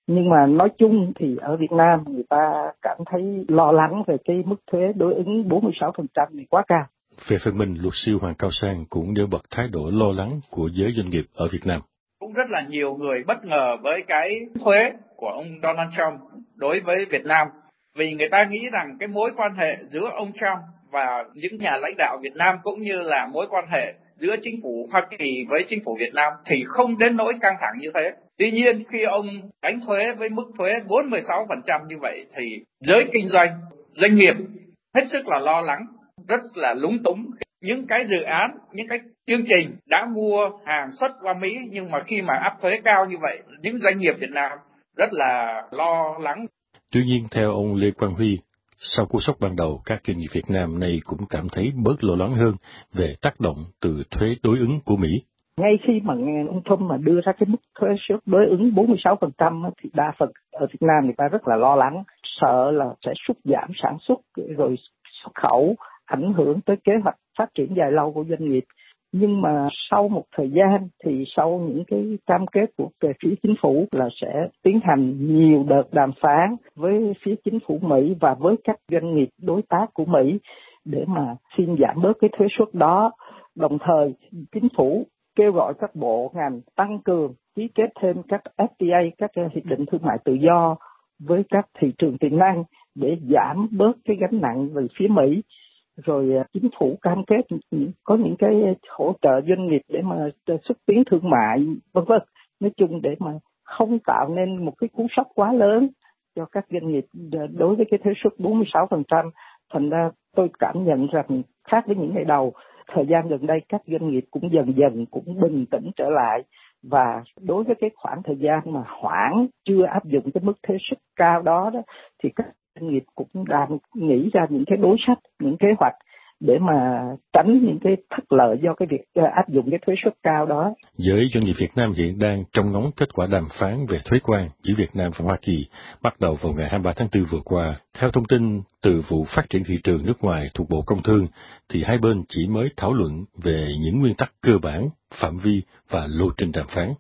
S8: Nhưng mà nói chung thì ở Việt Nam người ta cảm thấy lo lắng về cái mức thuế đối ứng bốn mươi sáu phần trăm này quá cao.
S7: Về phần mình, luật sư Hoàng Cao Sang cũng nêu bật thái độ lo lắng của giới doanh nghiệp ở Việt Nam.
S9: Cũng rất là nhiều người bất ngờ với cái thuế của ông Donald Trump đối với Việt Nam, vì người ta nghĩ rằng cái mối quan hệ giữa ông Trump và những nhà lãnh đạo Việt Nam cũng như là mối quan hệ giữa chính phủ Hoa Kỳ với chính phủ Việt Nam thì không đến nỗi căng thẳng như thế. Tuy nhiên khi ông đánh thuế với mức thuế bốn mươi sáu phần trăm như vậy thì giới kinh doanh, doanh nghiệp hết sức là lo lắng, rất là lúng túng. Những cái dự án, những cái chương trình đã mua hàng xuất qua Mỹ, nhưng mà khi mà áp thuế cao như vậy, những doanh nghiệp Việt Nam rất là lo lắng.
S7: Tuy nhiên, theo ông Lê Quang Huy, sau cú sốc ban đầu, các doanh nghiệp Việt Nam này cũng cảm thấy bớt lo lắng hơn về tác động từ thuế đối ứng của Mỹ.
S8: Ngay khi mà ông Trump mà đưa ra cái mức thuế suất đối ứng bốn mươi sáu phần trăm thì đa phần ở Việt Nam người ta rất là lo lắng, sợ là sẽ sút giảm sản xuất rồi xuất khẩu, ảnh hưởng tới kế hoạch phát triển dài lâu của doanh nghiệp. Nhưng mà sau một thời gian thì sau những cái cam kết của về phía chính phủ là sẽ tiến hành nhiều đợt đàm phán với phía chính phủ Mỹ và với các doanh nghiệp đối tác của Mỹ để mà xin giảm bớt cái thuế suất đó. Đồng thời chính phủ kêu gọi các bộ ngành tăng cường ký kết thêm các ép tê a, các hiệp định thương mại tự do với các thị trường tiềm năng để giảm bớt cái gánh nặng về phía Mỹ. Rồi chính phủ cam kết có những cái hỗ trợ doanh nghiệp để mà xúc tiến thương mại, vân vân. Nói chung để mà không tạo nên một cái cú sốc quá lớn cho các doanh nghiệp đối với cái thuế suất bốn mươi sáu phần trăm. Thành ra tôi cảm nhận rằng khác với những ngày đầu, thời gian gần đây các doanh nghiệp cũng dần dần cũng bình tĩnh trở lại, và đối với cái khoảng thời gian mà hoãn chưa áp dụng cái mức thuế suất cao đó, đó thì các doanh nghiệp cũng đang nghĩ ra những cái đối sách, những kế hoạch để mà tránh những cái thất lợi do cái việc áp dụng cái thuế suất cao đó.
S7: Giới doanh nghiệp Việt Nam hiện đang trông ngóng kết quả đàm phán về thuế quan giữa Việt Nam và Hoa Kỳ bắt đầu vào ngày hai mươi ba tháng tư vừa qua. Theo thông tin từ vụ phát triển thị trường nước ngoài thuộc Bộ Công Thương, thì hai bên chỉ mới thảo luận về những nguyên tắc cơ bản, phạm vi và lộ trình đàm phán.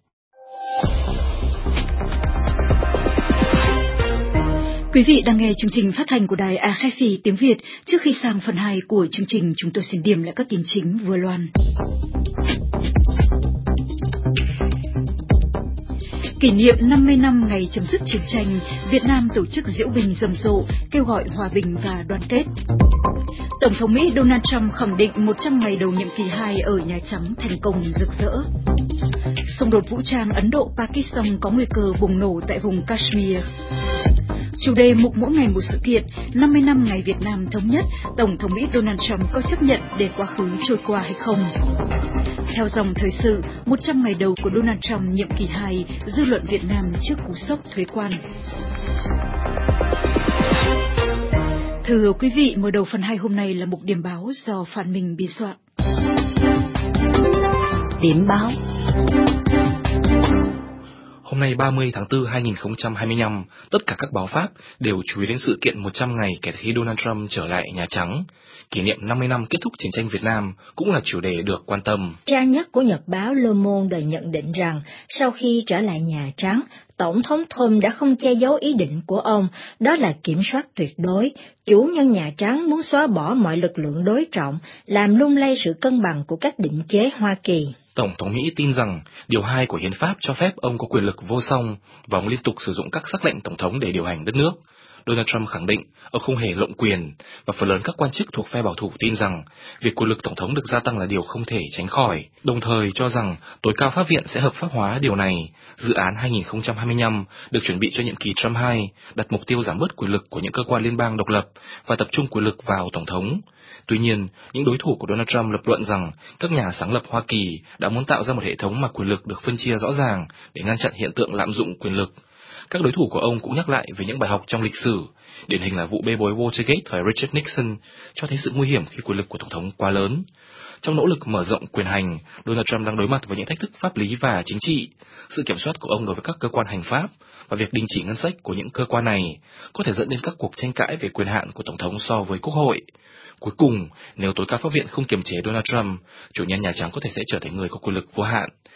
S1: Quý vị đang nghe chương trình phát thanh của đài a ép pê tiếng Việt. Trước khi sang phần hai của chương trình, chúng tôi xin điểm lại các tin chính vừa loan. Kỷ niệm năm mươi năm ngày chấm dứt chiến tranh, Việt Nam tổ chức diễu binh rầm rộ, kêu gọi hòa bình và đoàn kết. Tổng thống Mỹ Donald Trump khẳng định một trăm ngày đầu nhiệm kỳ hai ở Nhà Trắng thành công rực rỡ. Xung đột vũ trang Ấn Độ-Pakistan có nguy cơ bùng nổ tại vùng Kashmir. Chủ đề mục mỗi ngày một sự kiện, năm mươi năm ngày Việt Nam thống nhất, Tổng thống Mỹ Donald Trump có chấp nhận để quá khứ trôi qua hay không? Theo dòng thời sự, một trăm ngày đầu của Donald Trump nhiệm kỳ hai, dư luận Việt Nam trước cú sốc thuế quan. Thưa quý vị, mở đầu phần hai hôm nay là mục điểm báo do Phan Minh biên soạn.
S2: Điểm báo.
S6: Hôm nay ba mươi tháng tư hai nghìn không trăm hai mươi lăm, tất cả các báo Pháp đều chú ý đến sự kiện một trăm ngày kể từ khi Donald Trump trở lại Nhà Trắng. Kỷ niệm năm mươi năm kết thúc chiến tranh Việt Nam cũng là chủ đề được quan tâm.
S2: Trang nhất của nhật báo Le Monde nhận định rằng, sau khi trở lại Nhà Trắng, Tổng thống Trump đã không che giấu ý định của ông, đó là kiểm soát tuyệt đối. Chủ nhân Nhà Trắng muốn xóa bỏ mọi lực lượng đối trọng, làm lung lay sự cân bằng của các định chế Hoa Kỳ.
S6: Tổng thống Mỹ tin rằng điều hai của hiến pháp cho phép ông có quyền lực vô song và ông liên tục sử dụng các sắc lệnh tổng thống để điều hành đất nước. Donald Trump khẳng định ông không hề lộng quyền, và phần lớn các quan chức thuộc phe bảo thủ tin rằng việc quyền lực tổng thống được gia tăng là điều không thể tránh khỏi, đồng thời cho rằng tối cao pháp viện sẽ hợp pháp hóa điều này. Dự án hai nghìn không trăm hai mươi lăm được chuẩn bị cho nhiệm kỳ Trump hai, đặt mục tiêu giảm bớt quyền lực của những cơ quan liên bang độc lập và tập trung quyền lực vào tổng thống. Tuy nhiên, những đối thủ của Donald Trump lập luận rằng các nhà sáng lập Hoa Kỳ đã muốn tạo ra một hệ thống mà quyền lực được phân chia rõ ràng để ngăn chặn hiện tượng lạm dụng quyền lực. Các đối thủ của ông cũng nhắc lại về những bài học trong lịch sử, điển hình là vụ bê bối Watergate thời Richard Nixon, cho thấy sự nguy hiểm khi quyền lực của tổng thống quá lớn. Trong nỗ lực mở rộng quyền hành, Donald Trump đang đối mặt với những thách thức pháp lý và chính trị. Sự kiểm soát của ông đối với các cơ quan hành pháp và việc đình chỉ ngân sách của những cơ quan này có thể dẫn đến các cuộc tranh cãi về quyền hạn của tổng thống so với Quốc hội. Cuối cùng, nếu tối cao pháp viện không kiềm chế Donald Trump, chủ nhân Nhà Trắng có thể sẽ trở thành người có quyền lực vô hạn.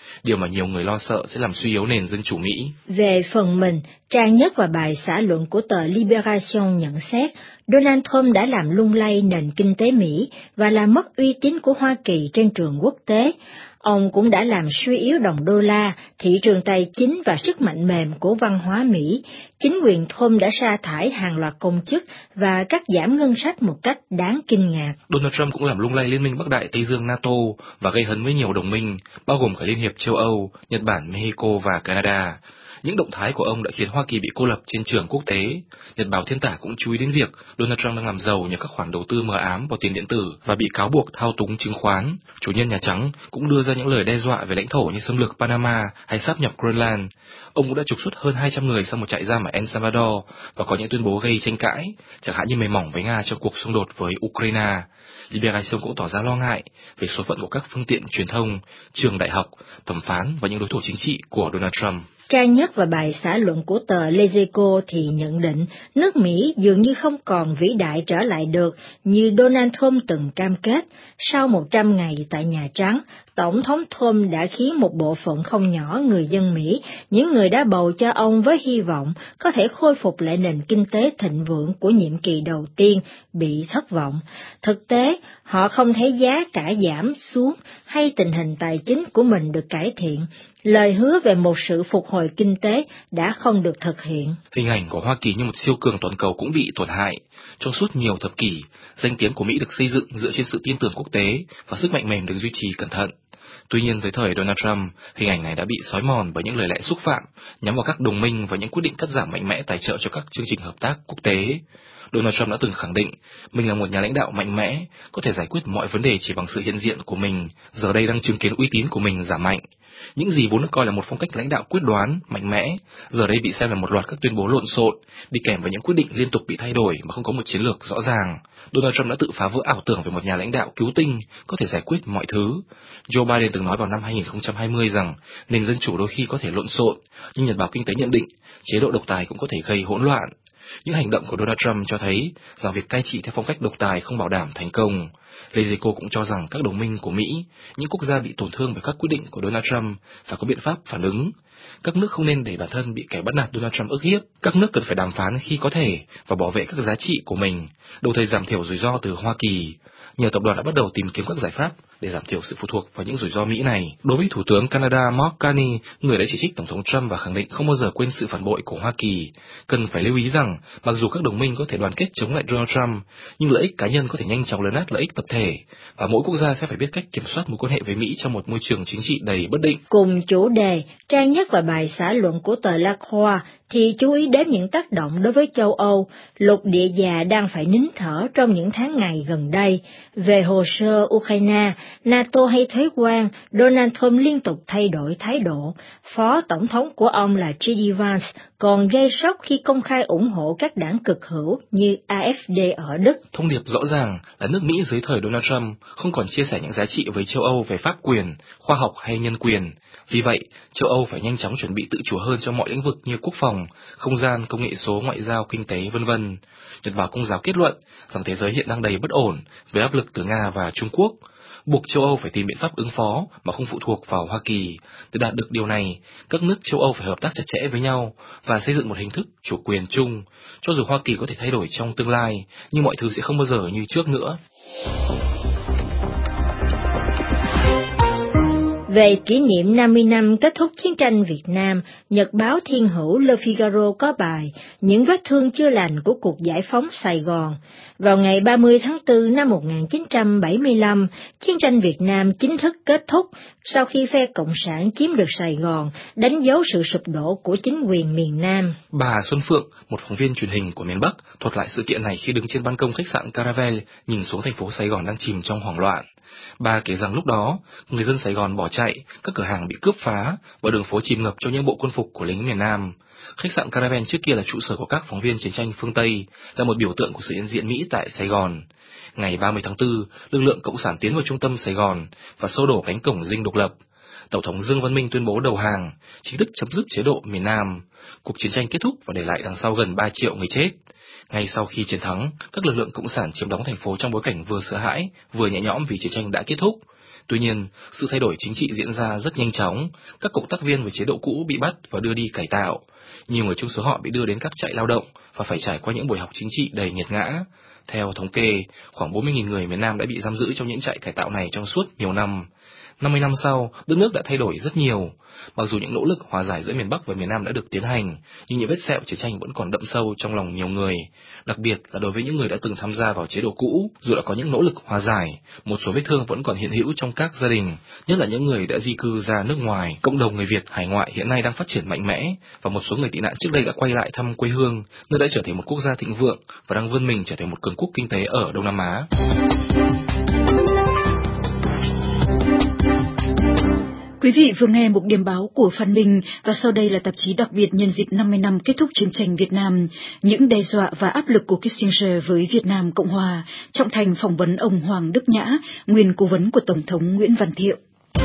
S6: điều mà nhiều người lo sợ sẽ làm suy yếu nền dân chủ Mỹ.
S2: Về phần mình, trang nhất và bài xã luận của tờ Liberation nhận xét, Donald Trump đã làm lung lay nền kinh tế Mỹ và làm mất uy tín của Hoa Kỳ trên trường quốc tế. Ông cũng đã làm suy yếu đồng đô la, thị trường tài chính và sức mạnh mềm của văn hóa Mỹ. Chính quyền Trump đã sa thải hàng loạt công chức và cắt giảm ngân sách một cách đáng kinh ngạc.
S6: Donald Trump cũng làm lung lay Liên minh Bắc Đại Tây Dương NATO và gây hấn với nhiều đồng minh, bao gồm cả Liên hiệp châu Âu, Nhật Bản, Mexico và Canada. Những động thái của ông đã khiến Hoa Kỳ bị cô lập trên trường quốc tế. Nhật báo Thiên Tả cũng chú ý đến việc Donald Trump đang làm giàu nhờ các khoản đầu tư mờ ám vào tiền điện tử và bị cáo buộc thao túng chứng khoán. Chủ nhân Nhà Trắng cũng đưa ra những lời đe dọa về lãnh thổ như xâm lược Panama hay sáp nhập Greenland. Ông cũng đã trục xuất hơn hai trăm người sang một trại giam ở El Salvador và có những tuyên bố gây tranh cãi, chẳng hạn như mềm mỏng với Nga trong cuộc xung đột với Ukraine. Liberation cũng tỏ ra lo ngại về số phận của các phương tiện truyền thông, trường đại học, thẩm phán và những đối thủ chính trị của Donald Trump.
S2: Trang nhất và bài xã luận của tờ Lezeco thì nhận định nước Mỹ dường như không còn vĩ đại trở lại được như Donald Trump từng cam kết. Sau một trăm ngày tại Nhà Trắng, Tổng thống Trump đã khiến một bộ phận không nhỏ người dân Mỹ, những người đã bầu cho ông với hy vọng có thể khôi phục lại nền kinh tế thịnh vượng của nhiệm kỳ đầu tiên, bị thất vọng. Thực tế, họ không thấy giá cả giảm xuống hay tình hình tài chính của mình được cải thiện. Lời hứa về một sự phục hồi kinh tế đã không được thực hiện.
S6: Hình ảnh của Hoa Kỳ như một siêu cường toàn cầu cũng bị tổn hại. Trong suốt nhiều thập kỷ, danh tiếng của Mỹ được xây dựng dựa trên sự tin tưởng quốc tế và sức mạnh mềm được duy trì cẩn thận. Tuy nhiên, dưới thời Donald Trump, hình ảnh này đã bị xói mòn bởi những lời lẽ xúc phạm nhắm vào các đồng minh và những quyết định cắt giảm mạnh mẽ tài trợ cho các chương trình hợp tác quốc tế. Donald Trump đã từng khẳng định mình là một nhà lãnh đạo mạnh mẽ, có thể giải quyết mọi vấn đề chỉ bằng sự hiện diện của mình, giờ đây đang chứng kiến uy tín của mình giảm mạnh. Những gì vốn được coi là một phong cách lãnh đạo quyết đoán, mạnh mẽ, giờ đây bị xem là một loạt các tuyên bố lộn xộn, đi kèm với những quyết định liên tục bị thay đổi mà không có một chiến lược rõ ràng. Donald Trump đã tự phá vỡ ảo tưởng về một nhà lãnh đạo cứu tinh, có thể giải quyết mọi thứ. Joe Biden từng nói vào năm hai nghìn không trăm hai mươi rằng nền dân chủ đôi khi có thể lộn xộn, nhưng Nhật báo Kinh tế nhận định chế độ độc tài cũng có thể gây hỗn loạn. Những hành động của Donald Trump cho thấy rằng việc cai trị theo phong cách độc tài không bảo đảm thành công. Lezeco cũng cho rằng các đồng minh của Mỹ, những quốc gia bị tổn thương bởi các quyết định của Donald Trump, phải có biện pháp phản ứng. Các nước không nên để bản thân bị kẻ bắt nạt Donald Trump ức hiếp. Các nước cần phải đàm phán khi có thể và bảo vệ các giá trị của mình, đồng thời giảm thiểu rủi ro từ Hoa Kỳ. Nhiều tập đoàn đã bắt đầu tìm kiếm các giải pháp để giảm thiểu sự phụ thuộc vào những rủi ro Mỹ này. Đối với Thủ tướng Canada Mark Carney, người đã chỉ trích Tổng thống Trump và khẳng định không bao giờ quên sự phản bội của Hoa Kỳ, cần phải lưu ý rằng mặc dù các đồng minh có thể đoàn kết chống lại Donald Trump, nhưng lợi ích cá nhân có thể nhanh chóng lớn át lợi ích tập thể, và mỗi quốc gia sẽ phải biết cách kiểm soát mối quan hệ với Mỹ trong một môi trường chính trị đầy bất định.
S2: Cùng chủ đề, trang nhất và bài xã luận của tờ La Croix thì chú ý đến những tác động đối với châu Âu, lục địa già đang phải nín thở trong những tháng ngày gần đây. Về hồ sơ Ukraine, NATO hay thuế quan, Donald Trump liên tục thay đổi thái độ. Phó tổng thống của ông là gi đi Vance còn gây sốc khi công khai ủng hộ các đảng cực hữu như a ép đê ở Đức.
S6: Thông điệp rõ ràng là nước Mỹ dưới thời Donald Trump không còn chia sẻ những giá trị với châu Âu về pháp quyền, khoa học hay nhân quyền. Vì vậy, châu Âu phải nhanh chóng chuẩn bị tự chủ hơn trong mọi lĩnh vực như quốc phòng, không gian, công nghệ số, ngoại giao, kinh tế, vân vân. Nhật báo Công giáo kết luận rằng thế giới hiện đang đầy bất ổn với áp lực từ Nga và Trung Quốc, buộc châu Âu phải tìm biện pháp ứng phó mà không phụ thuộc vào Hoa Kỳ. Để đạt được điều này, các nước châu Âu phải hợp tác chặt chẽ với nhau và xây dựng một hình thức chủ quyền chung. Cho dù Hoa Kỳ có thể thay đổi trong tương lai, nhưng mọi thứ sẽ không bao giờ như trước nữa.
S2: Về kỷ niệm năm mươi năm kết thúc chiến tranh Việt Nam, Nhật báo Thiên Hữu Le Figaro có bài Những vết thương chưa lành của cuộc giải phóng Sài Gòn. Vào ngày ba mươi tháng tư năm một nghìn chín trăm bảy mươi lăm, chiến tranh Việt Nam chính thức kết thúc sau khi phe Cộng sản chiếm được Sài Gòn, đánh dấu sự sụp đổ của chính quyền miền Nam.
S6: Bà Xuân Phượng, một phóng viên truyền hình của miền Bắc, thuật lại sự kiện này khi đứng trên ban công khách sạn Caravel nhìn xuống thành phố Sài Gòn đang chìm trong hoảng loạn. Bà kể rằng lúc đó, người dân Sài Gòn bỏ chạy, các cửa hàng bị cướp phá và đường phố chìm ngập trong những bộ quân phục của lính miền Nam. Khách sạn Caravel trước kia là trụ sở của các phóng viên chiến tranh phương Tây, là một biểu tượng của sự hiện diện Mỹ tại Sài Gòn. Ngày ba mươi tháng tư, lực lượng Cộng sản tiến vào trung tâm Sài Gòn và xô đổ cánh cổng dinh độc lập. Tổng thống Dương Văn Minh tuyên bố đầu hàng, chính thức chấm dứt chế độ miền Nam. Cuộc chiến tranh kết thúc và để lại đằng sau gần ba triệu người chết. Ngay sau khi chiến thắng, các lực lượng Cộng sản chiếm đóng thành phố trong bối cảnh vừa sợ hãi, vừa nhẹ nhõm vì chiến tranh đã kết thúc. Tuy nhiên, sự thay đổi chính trị diễn ra rất nhanh chóng, các cộng tác viên với chế độ cũ bị bắt và đưa đi cải tạo. Nhiều người trong số họ bị đưa đến các trại lao động và phải trải qua những buổi học chính trị đầy nghiệt ngã. Theo thống kê, khoảng bốn mươi nghìn người miền Nam đã bị giam giữ trong những trại cải tạo này trong suốt nhiều năm. năm mươi năm sau, đất nước đã thay đổi rất nhiều. Mặc dù những nỗ lực hòa giải giữa miền Bắc và miền Nam đã được tiến hành, nhưng những vết sẹo chiến tranh vẫn còn đậm sâu trong lòng nhiều người, đặc biệt là đối với những người đã từng tham gia vào chế độ cũ. Dù đã có những nỗ lực hòa giải, một số vết thương vẫn còn hiện hữu trong các gia đình, nhất là những người đã di cư ra nước ngoài. Cộng đồng người Việt hải ngoại hiện nay đang phát triển mạnh mẽ, và một số người tị nạn trước đây đã quay lại thăm quê hương, nơi đã trở thành một quốc gia thịnh vượng và đang vươn mình trở thành một cường quốc kinh tế ở Đông Nam Á.
S1: Quý vị vừa nghe một điểm báo của Phan Minh, và sau đây là tạp chí đặc biệt nhân dịp năm mươi năm kết thúc chiến tranh Việt Nam, những đe dọa và áp lực của Kissinger với Việt Nam Cộng Hòa. Trọng Thành phỏng vấn ông Hoàng Đức Nhã, nguyên cố vấn của Tổng thống Nguyễn Văn Thiệu.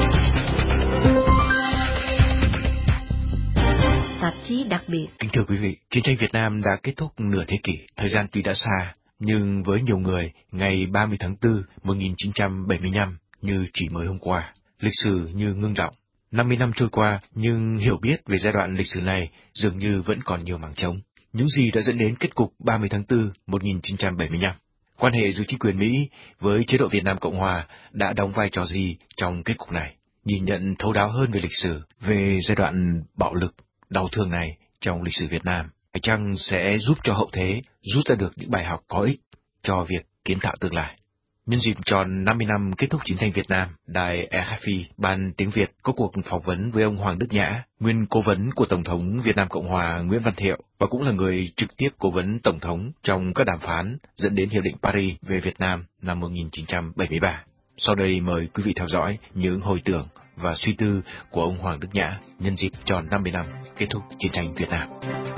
S2: Tạp chí đặc biệt.
S10: Kính thưa quý vị, chiến tranh Việt Nam đã kết thúc nửa thế kỷ, thời gian tuy đã xa, nhưng với nhiều người, ngày ba mươi tháng tư năm một nghìn chín trăm bảy mươi lăm như chỉ mới hôm qua. Lịch sử như ngưng đọng. năm mươi năm trôi qua, nhưng hiểu biết về giai đoạn lịch sử này dường như vẫn còn nhiều mảng trống. Những gì đã dẫn đến kết cục ba mươi tháng tư năm một nghìn chín trăm bảy mươi lăm? Quan hệ giữa chính quyền Mỹ với chế độ Việt Nam Cộng Hòa đã đóng vai trò gì trong kết cục này? Nhìn nhận thấu đáo hơn về lịch sử, về giai đoạn bạo lực, đau thương này trong lịch sử Việt Nam, phải chăng sẽ giúp cho hậu thế rút ra được những bài học có ích cho việc kiến tạo tương lai? Nhân dịp tròn năm mươi năm kết thúc chiến tranh Việt Nam, đài rờ ép i, Ban Tiếng Việt có cuộc phỏng vấn với ông Hoàng Đức Nhã, nguyên cố vấn của Tổng thống Việt Nam Cộng Hòa Nguyễn Văn Thiệu và cũng là người trực tiếp cố vấn Tổng thống trong các đàm phán dẫn đến Hiệp định Paris về Việt Nam năm một nghìn chín trăm bảy mươi ba. Sau đây mời quý vị theo dõi những hồi tưởng và suy tư của ông Hoàng Đức Nhã nhân dịp tròn năm mươi năm kết thúc chiến tranh Việt Nam.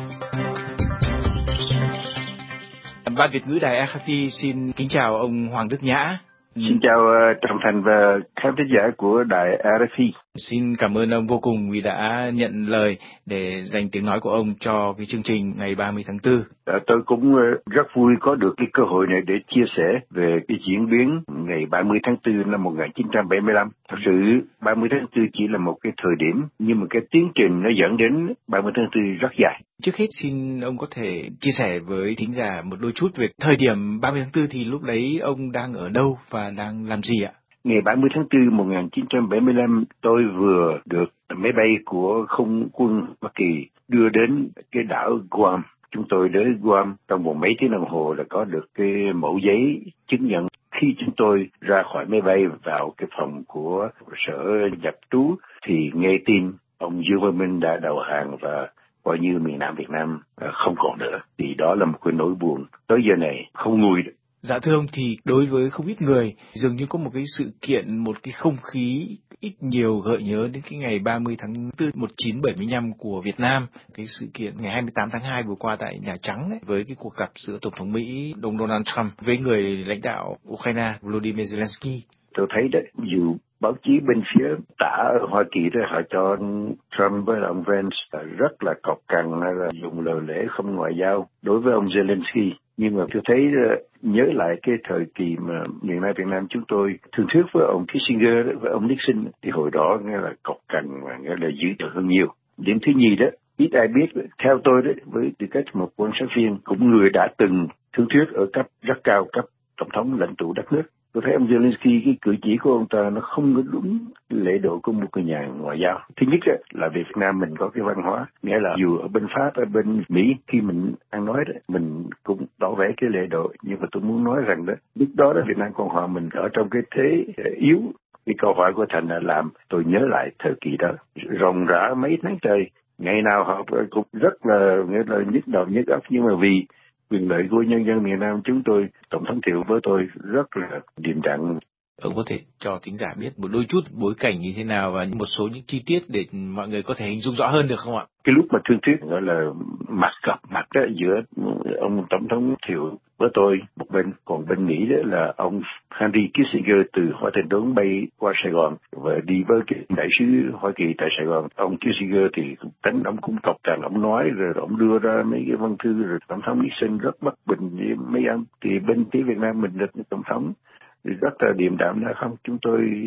S11: Ban Việt ngữ đài rờ ép i xin kính chào ông Hoàng Đức Nhã.
S12: Xin chào uh, Trọng Thành và khán thính giả của đài rờ ép i.
S11: Xin cảm ơn ông vô cùng vì đã nhận lời để dành tiếng nói của ông cho cái chương trình ngày ba mươi tháng tư.
S12: À, tôi cũng uh, rất vui có được cái cơ hội này để chia sẻ về cái diễn biến ngày ba mươi tháng tư năm một nghìn chín trăm bảy mươi lăm. Thật sự ba mươi tháng tư chỉ là một cái thời điểm, nhưng mà cái tiến trình nó dẫn đến ba mươi tháng tư rất dài.
S11: Trước hết xin ông có thể chia sẻ với thính giả một đôi chút về thời điểm ba mươi tháng tư thì lúc đấy ông đang ở đâu và đang làm gì ạ?
S12: Ngày ba mươi tháng tư năm một nghìn chín trăm bảy mươi lăm, tôi vừa được máy bay của không quân Hoa Kỳ đưa đến cái đảo Guam. Chúng tôi đến Guam trong vòng mấy tiếng đồng hồ là có được cái mẫu giấy chứng nhận. Khi chúng tôi ra khỏi máy bay vào cái phòng của sở nhập trú thì nghe tin ông Dương Văn Minh đã đầu hàng và coi như miền Nam Việt Nam không còn nữa. Thì đó là một cái nỗi buồn tới giờ này không nguôi được.
S11: Dạ thưa ông, thì đối với không ít người dường như có một cái sự kiện, một cái không khí ít nhiều gợi nhớ đến cái ngày ba mươi tháng tư một nghìn chín trăm bảy mươi lăm của Việt Nam, cái sự kiện ngày hai mươi tám tháng hai vừa qua tại Nhà Trắng đấy, với cái cuộc gặp giữa Tổng thống Mỹ ông Donald Trump với người lãnh đạo Ukraine Volodymyr Zelensky.
S12: Tôi thấy đấy, dù báo chí bên phía tả ở Hoa Kỳ đó họ cho Trump với ông Vance rất là cộc cằn hay là dùng lời lẽ không ngoại giao đối với ông Zelensky, nhưng mà tôi thấy nhớ lại cái thời kỳ mà miền Nam Việt Nam chúng tôi thương thuyết với ông Kissinger với ông Nixon thì hồi đó nghe là cộc cằn và nghe là dữ dội hơn nhiều. Điểm thứ nhì đó, ít ai biết, theo tôi đấy, với tư cách một quan sát viên cũng người đã từng thương thuyết ở cấp rất cao, cấp tổng thống lãnh tụ đất nước. Tôi thấy ông Zelensky, cái cử chỉ của ông ta nó không có đúng lễ độ của một người nhà ngoại giao. Thứ nhất là Việt Nam mình có cái văn hóa, nghĩa là dù ở bên Pháp, ở bên Mỹ, khi mình ăn nói đó, mình cũng tỏ vẻ cái lễ độ. Nhưng mà tôi muốn nói rằng đó, lúc đó đó Việt Nam Cộng Hòa mình ở trong cái thế yếu. Cái câu hỏi của Thành là làm tôi nhớ lại thời kỳ đó, ròng rã mấy tháng trời, ngày nào họ cũng rất là nghĩa là nhức đầu nhức óc, nhưng mà vì quyền lợi của nhân dân miền Nam chúng tôi, Tổng thống Thiệu với tôi rất là điềm đạm.
S11: Ông có thể cho thính giả biết một đôi chút bối cảnh như thế nào và một số những chi tiết để mọi người có thể hình dung rõ hơn được không ạ?
S12: Cái lúc mà thương thuyết gọi là mặt gặp mặt đó giữa ông Tổng thống Thiệu với tôi một bên, còn bên Mỹ đó là ông Henry Kissinger từ Washington bay qua Sài Gòn và đi với cái đại sứ Hoa Kỳ tại Sài Gòn. Ông Kissinger thì tính ông cũng cộc cằn, ông nói rồi ông đưa ra mấy cái văn thư, rồi Tổng thống Nixon rất bất bình với mấy ông. Thì bên phía Việt Nam mình được Tổng thống thì rất là điềm đạm, là không, chúng tôi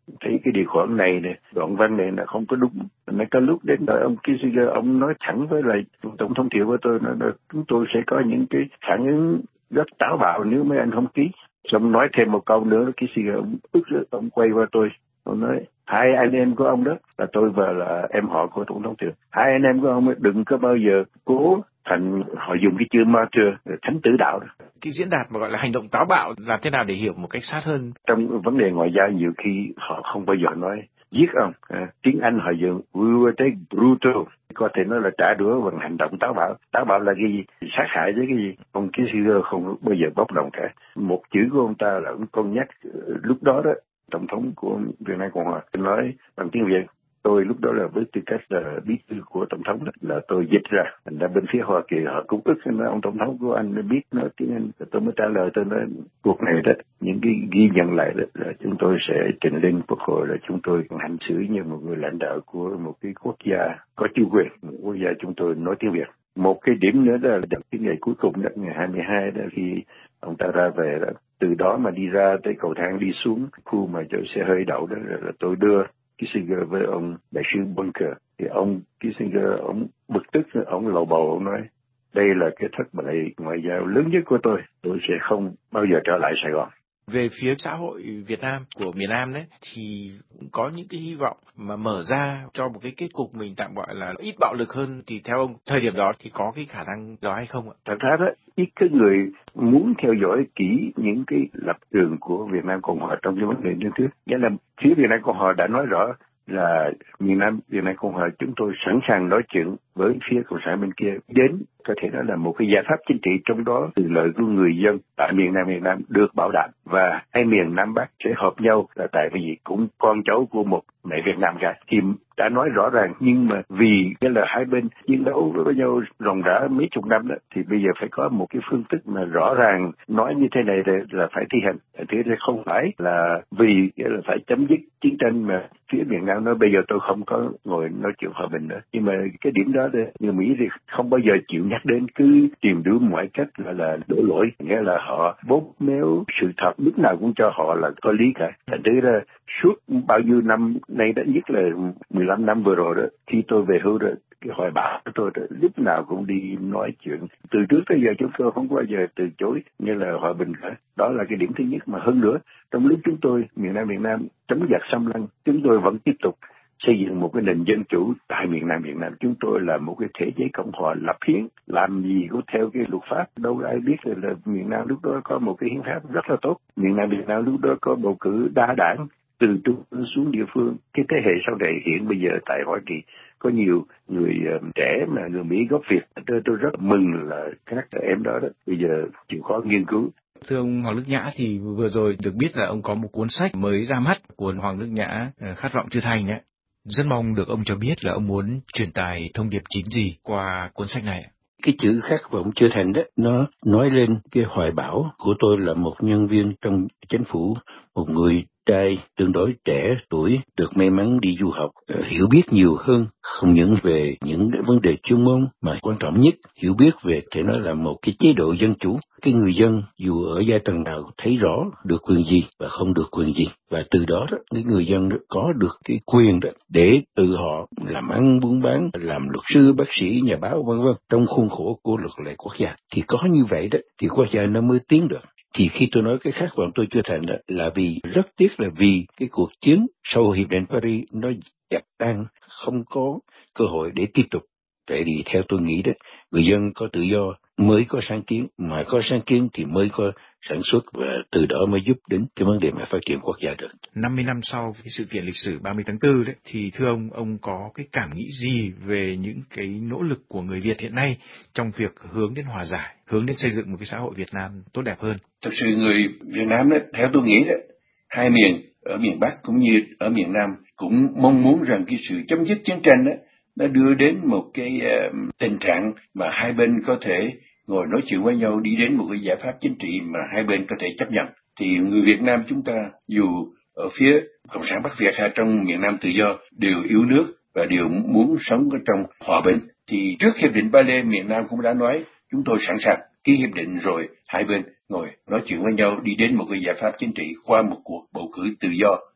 S12: thấy cái điều khoản này nè, đoạn văn này là không có đúng. Nên có lúc đến đời ông Kissinger, ông nói thẳng với lại tổng thống Thiệu của tôi, nói là chúng tôi sẽ có những cái phản ứng rất táo bạo nếu mấy anh không ký. Xong nói thêm một câu nữa, Kissinger ông ức ông quay qua tôi, ông nói hai anh em của ông đó, là tôi và là em họ của tổng thống Thiệu, hai anh em của ông đừng có bao giờ cố thành, họ dùng cái chữ martyr, thánh tử đạo đó.
S11: Cái diễn đạt mà gọi là hành động táo bạo làm thế nào để hiểu một cách sát hơn?
S12: Trong vấn đề ngoại giao nhiều khi họ không bao giờ nói giết ông, à, tiếng Anh họ dùng we will take brutal, có thể nói là trả đũa bằng hành động táo bạo. Táo bạo là cái gì? Sát hại với cái gì? Ông Kissinger không bao giờ bốc đồng cả. Một chữ của ông ta là ông con nhắc lúc đó đó, tổng thống của Việt Nam Cộng Hòa nói bằng tiếng Việt. Tôi lúc đó là với tư cách là bí thư của tổng thống đó, là tôi dịch ra. Thành ra bên phía Hoa Kỳ họ cũng ức, nói ông tổng thống của anh biết nói tiếng Anh. Tôi mới trả lời, tôi nói cuộc này đó, những cái ghi nhận lại đó là chúng tôi sẽ trình lên Quốc hội, là chúng tôi hành xử như một người lãnh đạo của một cái quốc gia có chủ quyền, một quốc gia chúng tôi nói tiếng Việt. Một cái điểm nữa đó là cái ngày cuối cùng đó, ngày hai mươi hai đó, khi ông ta ra về đó, từ đó mà đi ra tới cầu thang đi xuống khu mà chỗ xe hơi đậu đó, là tôi đưa Kissinger với ông đại sứ Bunker. Thì ông Kissinger, ông bực tức, ông lầu bầu, ông nói đây là cái thất bại ngoại giao lớn nhất của tôi, tôi sẽ không bao giờ trở lại Sài Gòn.
S11: Về phía xã hội Việt Nam của miền Nam đấy thì cũng có những cái hy vọng mà mở ra cho một cái kết cục mình tạm gọi là ít bạo lực hơn, thì theo ông thời điểm đó thì có cái khả năng đó hay không ạ?
S12: Thật ra đó, ít cái người muốn theo dõi kỹ những cái lập trường của Việt Nam Cộng Hòa trong cái vấn đề như thế. Nghĩa là phía Việt Nam Cộng Hòa đã nói rõ là miền Nam Việt Nam Cộng Hòa chúng tôi sẵn sàng nói chuyện với phía cộng sản bên kia, đến có thể nói là một cái giải pháp chính trị, trong đó quyền lợi của người dân tại miền Nam Việt Nam được bảo đảm, và hai miền Nam Bắc sẽ hợp nhau, là tại vì cũng con cháu của một mẹ Việt Nam cả. Thì đã nói rõ ràng, nhưng mà vì cái là hai bên chiến đấu với nhau ròng rã mấy chục năm đó, thì bây giờ phải có một cái phương thức mà rõ ràng nói như thế này là phải thi hành. Thế thì không phải là vì cái là phải chấm dứt chiến tranh mà phía miền Nam nói bây giờ tôi không có ngồi nói chuyện hòa bình nữa. Nhưng mà cái điểm đó thì người Mỹ thì không bao giờ chịu nhắc đến, cứ tìm đủ mọi cách gọi là đổ lỗi, nghĩa là họ bóp méo sự thật, lúc nào cũng cho họ là có lý cả. Thành thứ ra suốt bao nhiêu năm nay, đã nhất là mười lăm năm vừa rồi đó, khi tôi về hưu rồi, cái hoài bão của tôi đó, lúc nào cũng đi nói chuyện. Từ trước tới giờ chúng tôi không bao giờ từ chối như là hòa bình cả. Đó là cái điểm thứ nhất. Mà hơn nữa, trong lúc chúng tôi miền Nam Việt Nam chống giặc xâm lăng, chúng tôi vẫn tiếp tục xây dựng một cái nền dân chủ tại miền Nam Việt Nam. Chúng tôi là một cái thể chế cộng hòa lập hiến, làm gì cũng theo cái luật pháp. Đâu ai biết là, là miền Nam lúc đó có một cái hiến pháp rất là tốt. Miền Nam Việt Nam lúc đó có bầu cử đa đảng từ trung ương xuống địa phương. Cái thế hệ sau này hiện bây giờ tại Hoa Kỳ có nhiều người uh, trẻ mà người Mỹ gốc Việt. Tôi, tôi rất mừng là các em đó, đó bây giờ chịu khó nghiên cứu.
S11: Thưa ông Hoàng Đức Nhã, thì vừa rồi được biết là ông có một cuốn sách mới ra mắt của Hoàng Đức Nhã, Khát vọng Chư Thành ấy. Rất mong được ông cho biết là ông muốn truyền tải thông điệp chính gì qua cuốn sách này.
S12: Cái chữ khát vọng chư thành đó, nó nói lên cái hoài bão của tôi là một nhân viên trong chính phủ, một người trai tương đối trẻ tuổi, được may mắn đi du học, hiểu biết nhiều hơn, không những về những cái vấn đề chuyên môn mà quan trọng nhất, hiểu biết về thể nói là một cái chế độ dân chủ. Cái người dân dù ở giai tầng nào thấy rõ được quyền gì và không được quyền gì, và từ đó đó, cái người dân đó có được cái quyền đó để tự họ làm ăn buôn bán, làm luật sư, bác sĩ, nhà báo vân vân trong khuôn khổ của luật lệ quốc gia. Thì có như vậy đó thì quốc gia nó mới tiến được. Thì khi tôi nói cái khát vọng tôi chưa thành đó, là vì rất tiếc là vì cái cuộc chiến sau hiệp định Paris nó dập tan, không có cơ hội để tiếp tục. Tại vì theo tôi nghĩ đó, người dân có tự do mới có sáng kiến, mà có sáng kiến thì mới có sản xuất, và từ đó mới giúp đến cái vấn đề mà phát triển quốc gia được.
S11: năm mươi năm sau cái sự kiện lịch sử ba mươi tháng tư đấy, thì thưa ông, ông có cái cảm nghĩ gì về những cái nỗ lực của người Việt hiện nay trong việc hướng đến hòa giải, hướng đến xây dựng một cái xã hội Việt Nam tốt đẹp hơn?
S12: Thực sự người Việt Nam đó, theo tôi nghĩ đó, hai miền ở miền Bắc cũng như ở miền Nam cũng mong muốn rằng cái sự chấm dứt chiến tranh đó nó đưa đến một cái uh, tình trạng mà hai bên có thể ngồi nói chuyện với nhau, đi đến một cái giải pháp chính trị mà hai bên có thể chấp nhận. Thì người Việt Nam chúng ta dù ở phía Cộng sản Bắc Việt hay trong miền Nam tự do đều yêu nước và đều muốn sống ở trong hòa bình. Thì trước hiệp định Ba-lê, miền Nam cũng đã nói chúng tôi sẵn sàng ký hiệp định rồi hai bên ngồi nói chuyện với nhau, đi đến một cái giải pháp chính trị qua một cuộc bầu cử tự do.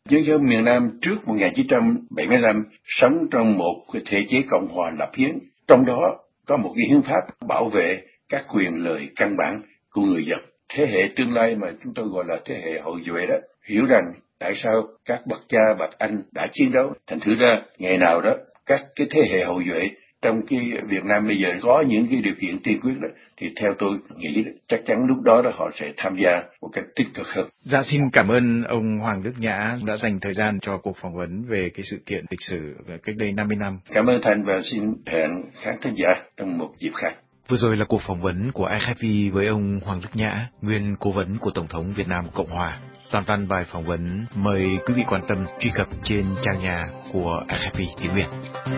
S12: Nhân dân miền Nam trước một nghìn chín trăm bảy mươi lăm sống trong một thể chế cộng hòa lập hiến, trong đó có một cái hiến pháp bảo vệ các quyền lợi căn bản của người dân. Thế hệ tương lai mà chúng tôi gọi là thế hệ hậu duệ đó, hiểu rằng tại sao các bậc cha bậc anh đã chiến đấu, thành thử ra ngày nào đó các cái thế hệ hậu duệ trong cái Việt Nam bây giờ có những cái điều kiện tiên quyết đó, thì theo tôi nghĩ chắc chắn lúc đó đó họ sẽ tham gia một cách tích cực hơn.
S11: Dạ, xin cảm ơn ông Hoàng Đức Nhã đã dành thời gian cho cuộc phỏng vấn về cái sự kiện lịch sử cách đây năm mươi năm.
S12: Cảm ơn Thành và xin hẹn khán thính giả trong một dịp khác.
S10: Vừa rồi là cuộc phỏng vấn của rờ ép pê với ông Hoàng Đức Nhã, nguyên cố vấn của Tổng thống Việt Nam Cộng Hòa. Toàn văn bài phỏng vấn mời quý vị quan tâm truy cập trên trang nhà của rờ ép pê tiếng Việt.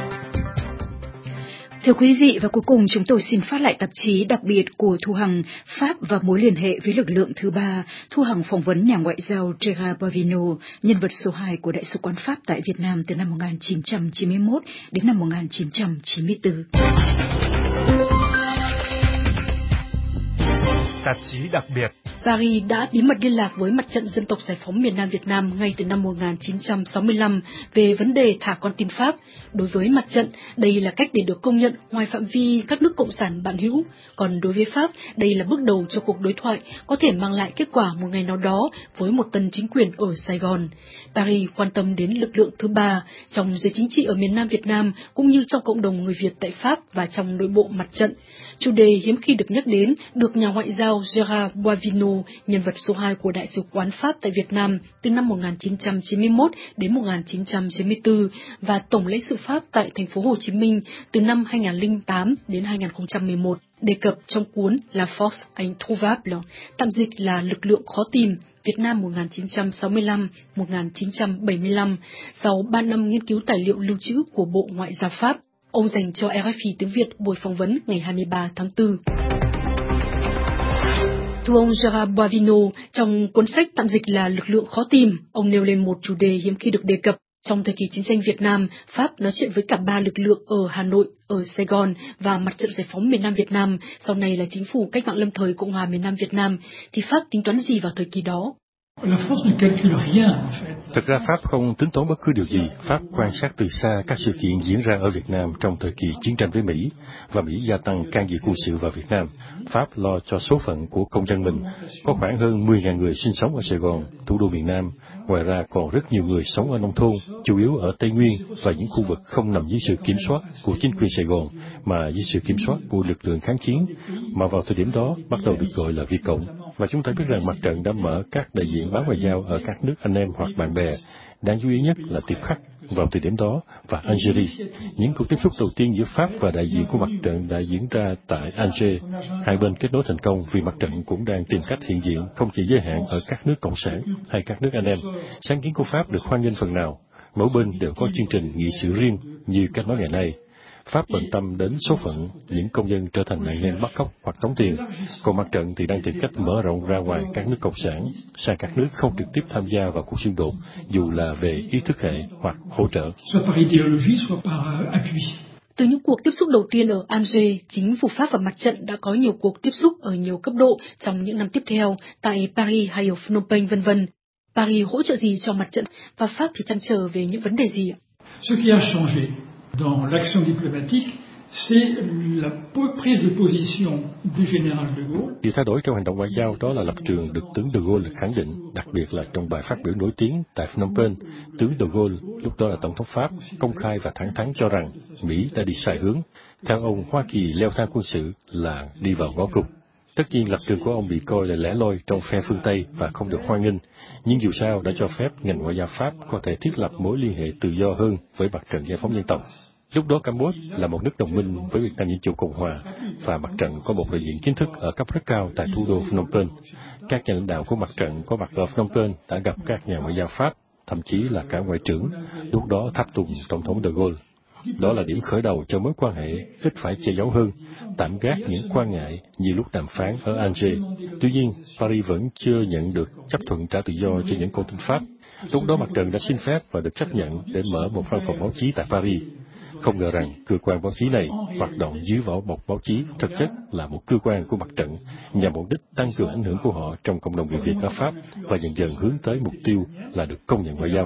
S1: Thưa quý vị, và cuối cùng chúng tôi xin phát lại tạp chí đặc biệt của Thu Hằng, Pháp và mối liên hệ với lực lượng thứ ba. Thu Hằng phỏng vấn nhà ngoại giao Gérard Boivino, nhân vật số hai của Đại sứ quán Pháp tại Việt Nam từ năm một nghìn chín trăm chín mươi mốt đến năm một nghìn chín trăm chín mươi tư.
S13: Tạp chí đặc biệt.
S14: Paris đã bí mật liên lạc với Mặt trận Dân tộc Giải phóng miền Nam Việt Nam ngay từ năm một nghìn chín trăm sáu mươi lăm về vấn đề thả con tin Pháp. Đối với Mặt trận, đây là cách để được công nhận ngoài phạm vi các nước cộng sản bạn hữu. Còn đối với Pháp, đây là bước đầu cho cuộc đối thoại có thể mang lại kết quả một ngày nào đó với một tân chính quyền ở Sài Gòn. Paris quan tâm đến lực lượng thứ ba trong giới chính trị ở miền Nam Việt Nam cũng như trong cộng đồng người Việt tại Pháp và trong nội bộ Mặt trận. Chủ đề hiếm khi được nhắc đến được nhà ngoại giao Gérard Boivino, nhân vật số hai của Đại sứ quán Pháp tại Việt Nam từ năm một nghìn chín trăm chín mươi mốt đến một nghìn chín trăm chín mươi tư và Tổng lãnh sự Pháp tại thành phố Hồ Chí Minh từ năm hai nghìn không trăm lẻ tám đến hai nghìn không trăm mười một, đề cập trong cuốn La Force Introuvable, tạm dịch là Lực lượng khó tìm, Việt Nam một nghìn chín trăm sáu mươi lăm đến một nghìn chín trăm bảy mươi lăm, sau ba năm nghiên cứu tài liệu lưu trữ của Bộ Ngoại giao Pháp. Ông dành cho rờ ép pê tiếng Việt buổi phỏng vấn ngày hai mươi ba tháng tư. Thưa ông Gérard Boivino, trong cuốn sách tạm dịch là Lực lượng khó tìm, ông nêu lên một chủ đề hiếm khi được đề cập. Trong thời kỳ chiến tranh Việt Nam, Pháp nói chuyện với cả ba lực lượng ở Hà Nội, ở Sài Gòn và Mặt trận Giải phóng miền Nam Việt Nam, sau này là Chính phủ Cách mạng lâm thời Cộng hòa miền Nam Việt Nam, thì Pháp tính toán gì vào thời kỳ đó?
S7: Thực ra Pháp không tính toán bất cứ điều gì. Pháp quan sát từ xa các sự kiện diễn ra ở Việt Nam trong thời kỳ chiến tranh với Mỹ, và Mỹ gia tăng can dự quân sự vào Việt Nam. Pháp lo cho số phận của công dân mình. Có khoảng hơn mười nghìn người sinh sống ở Sài Gòn, thủ đô miền Nam. Ngoài ra còn rất nhiều người sống ở nông thôn, chủ yếu ở Tây Nguyên và những khu vực không nằm dưới sự kiểm soát của chính quyền Sài Gòn, mà dưới sự kiểm soát của lực lượng kháng chiến, mà vào thời điểm đó bắt đầu được gọi là Việt Cộng. Và chúng ta biết rằng Mặt trận đã mở các đại diện báo ngoại giao ở các nước anh em hoặc bạn bè. Đáng chú ý nhất là Tiếp Khắc vào thời điểm đó và Algeria. Những cuộc tiếp xúc đầu tiên giữa Pháp và đại diện của Mặt trận đã diễn ra tại Alger. Hai bên kết nối thành công vì Mặt trận cũng đang tìm cách hiện diện không chỉ giới hạn ở các nước cộng sản hay các nước anh em. Sáng kiến của Pháp được hoan nghênh phần nào. Mỗi bên đều có chương trình nghị sự riêng như cách nói ngày nay. Pháp bận tâm đến số phận những công dân trở thành nạn nhân bắt cóc hoặc tống tiền, còn Mặt trận thì đang tìm cách mở rộng ra ngoài các nước cộng sản sang các nước không trực tiếp tham gia vào cuộc xung đột, dù là về ý thức hệ hoặc hỗ trợ.
S14: Từ những cuộc tiếp xúc đầu tiên ở Alger, chính phủ Pháp và Mặt trận đã có nhiều cuộc tiếp xúc ở nhiều cấp độ trong những năm tiếp theo tại Paris hay ở Phnom Penh vân vân. Paris hỗ trợ gì cho Mặt trận và Pháp thì trăn trở về những vấn đề gì ạ?
S13: Dans l'action diplomatique, c'est la prise de position du général de Gaulle.
S7: Điều thay đổi trong hành động ngoại giao đó là lập trường được tướng de Gaulle khẳng định, đặc biệt là trong bài phát biểu nổi tiếng tại Phnom Penh. Tướng de Gaulle, lúc đó là tổng thống Pháp, công khai và thẳng thắn cho rằng Mỹ đã đi sai hướng. Theo ông, Hoa Kỳ leo thang quân sự là đi vào ngõ cụt. Tất nhiên lập trường của ông bị coi là lẻ loi trong phe phương Tây và không được hoan nghênh, nhưng dù sao đã cho phép ngành ngoại giao Pháp có thể thiết lập mối liên hệ tự do hơn với Mặt trận Giải phóng dân tộc. Lúc đó Campuchia là một nước đồng minh với Việt Nam Dân chủ Cộng hòa, và Mặt trận có một đại diện chính thức ở cấp rất cao tại thủ đô Phnom Penh. Các nhà lãnh đạo của Mặt trận có mặt ở Phnom Penh đã gặp các nhà ngoại giao Pháp, thậm chí là cả ngoại trưởng, lúc đó tháp tùng tổng thống de Gaulle. Đó là điểm khởi đầu cho mối quan hệ ít phải che giấu hơn, tạm gác những quan ngại như lúc đàm phán ở Alger. Tuy nhiên, Paris vẫn chưa nhận được chấp thuận trả tự do cho những con tin Pháp. Lúc đó Mặt trận đã xin phép và được chấp nhận để mở một văn phòng báo chí tại Paris. Không ngờ rằng cơ quan báo chí này hoạt động dưới vỏ bọc báo chí thực chất là một cơ quan của mặt trận nhằm mục đích tăng cường ảnh hưởng của họ trong cộng đồng người Việt ở Pháp và dần dần hướng tới mục tiêu là được công nhận ngoại giao.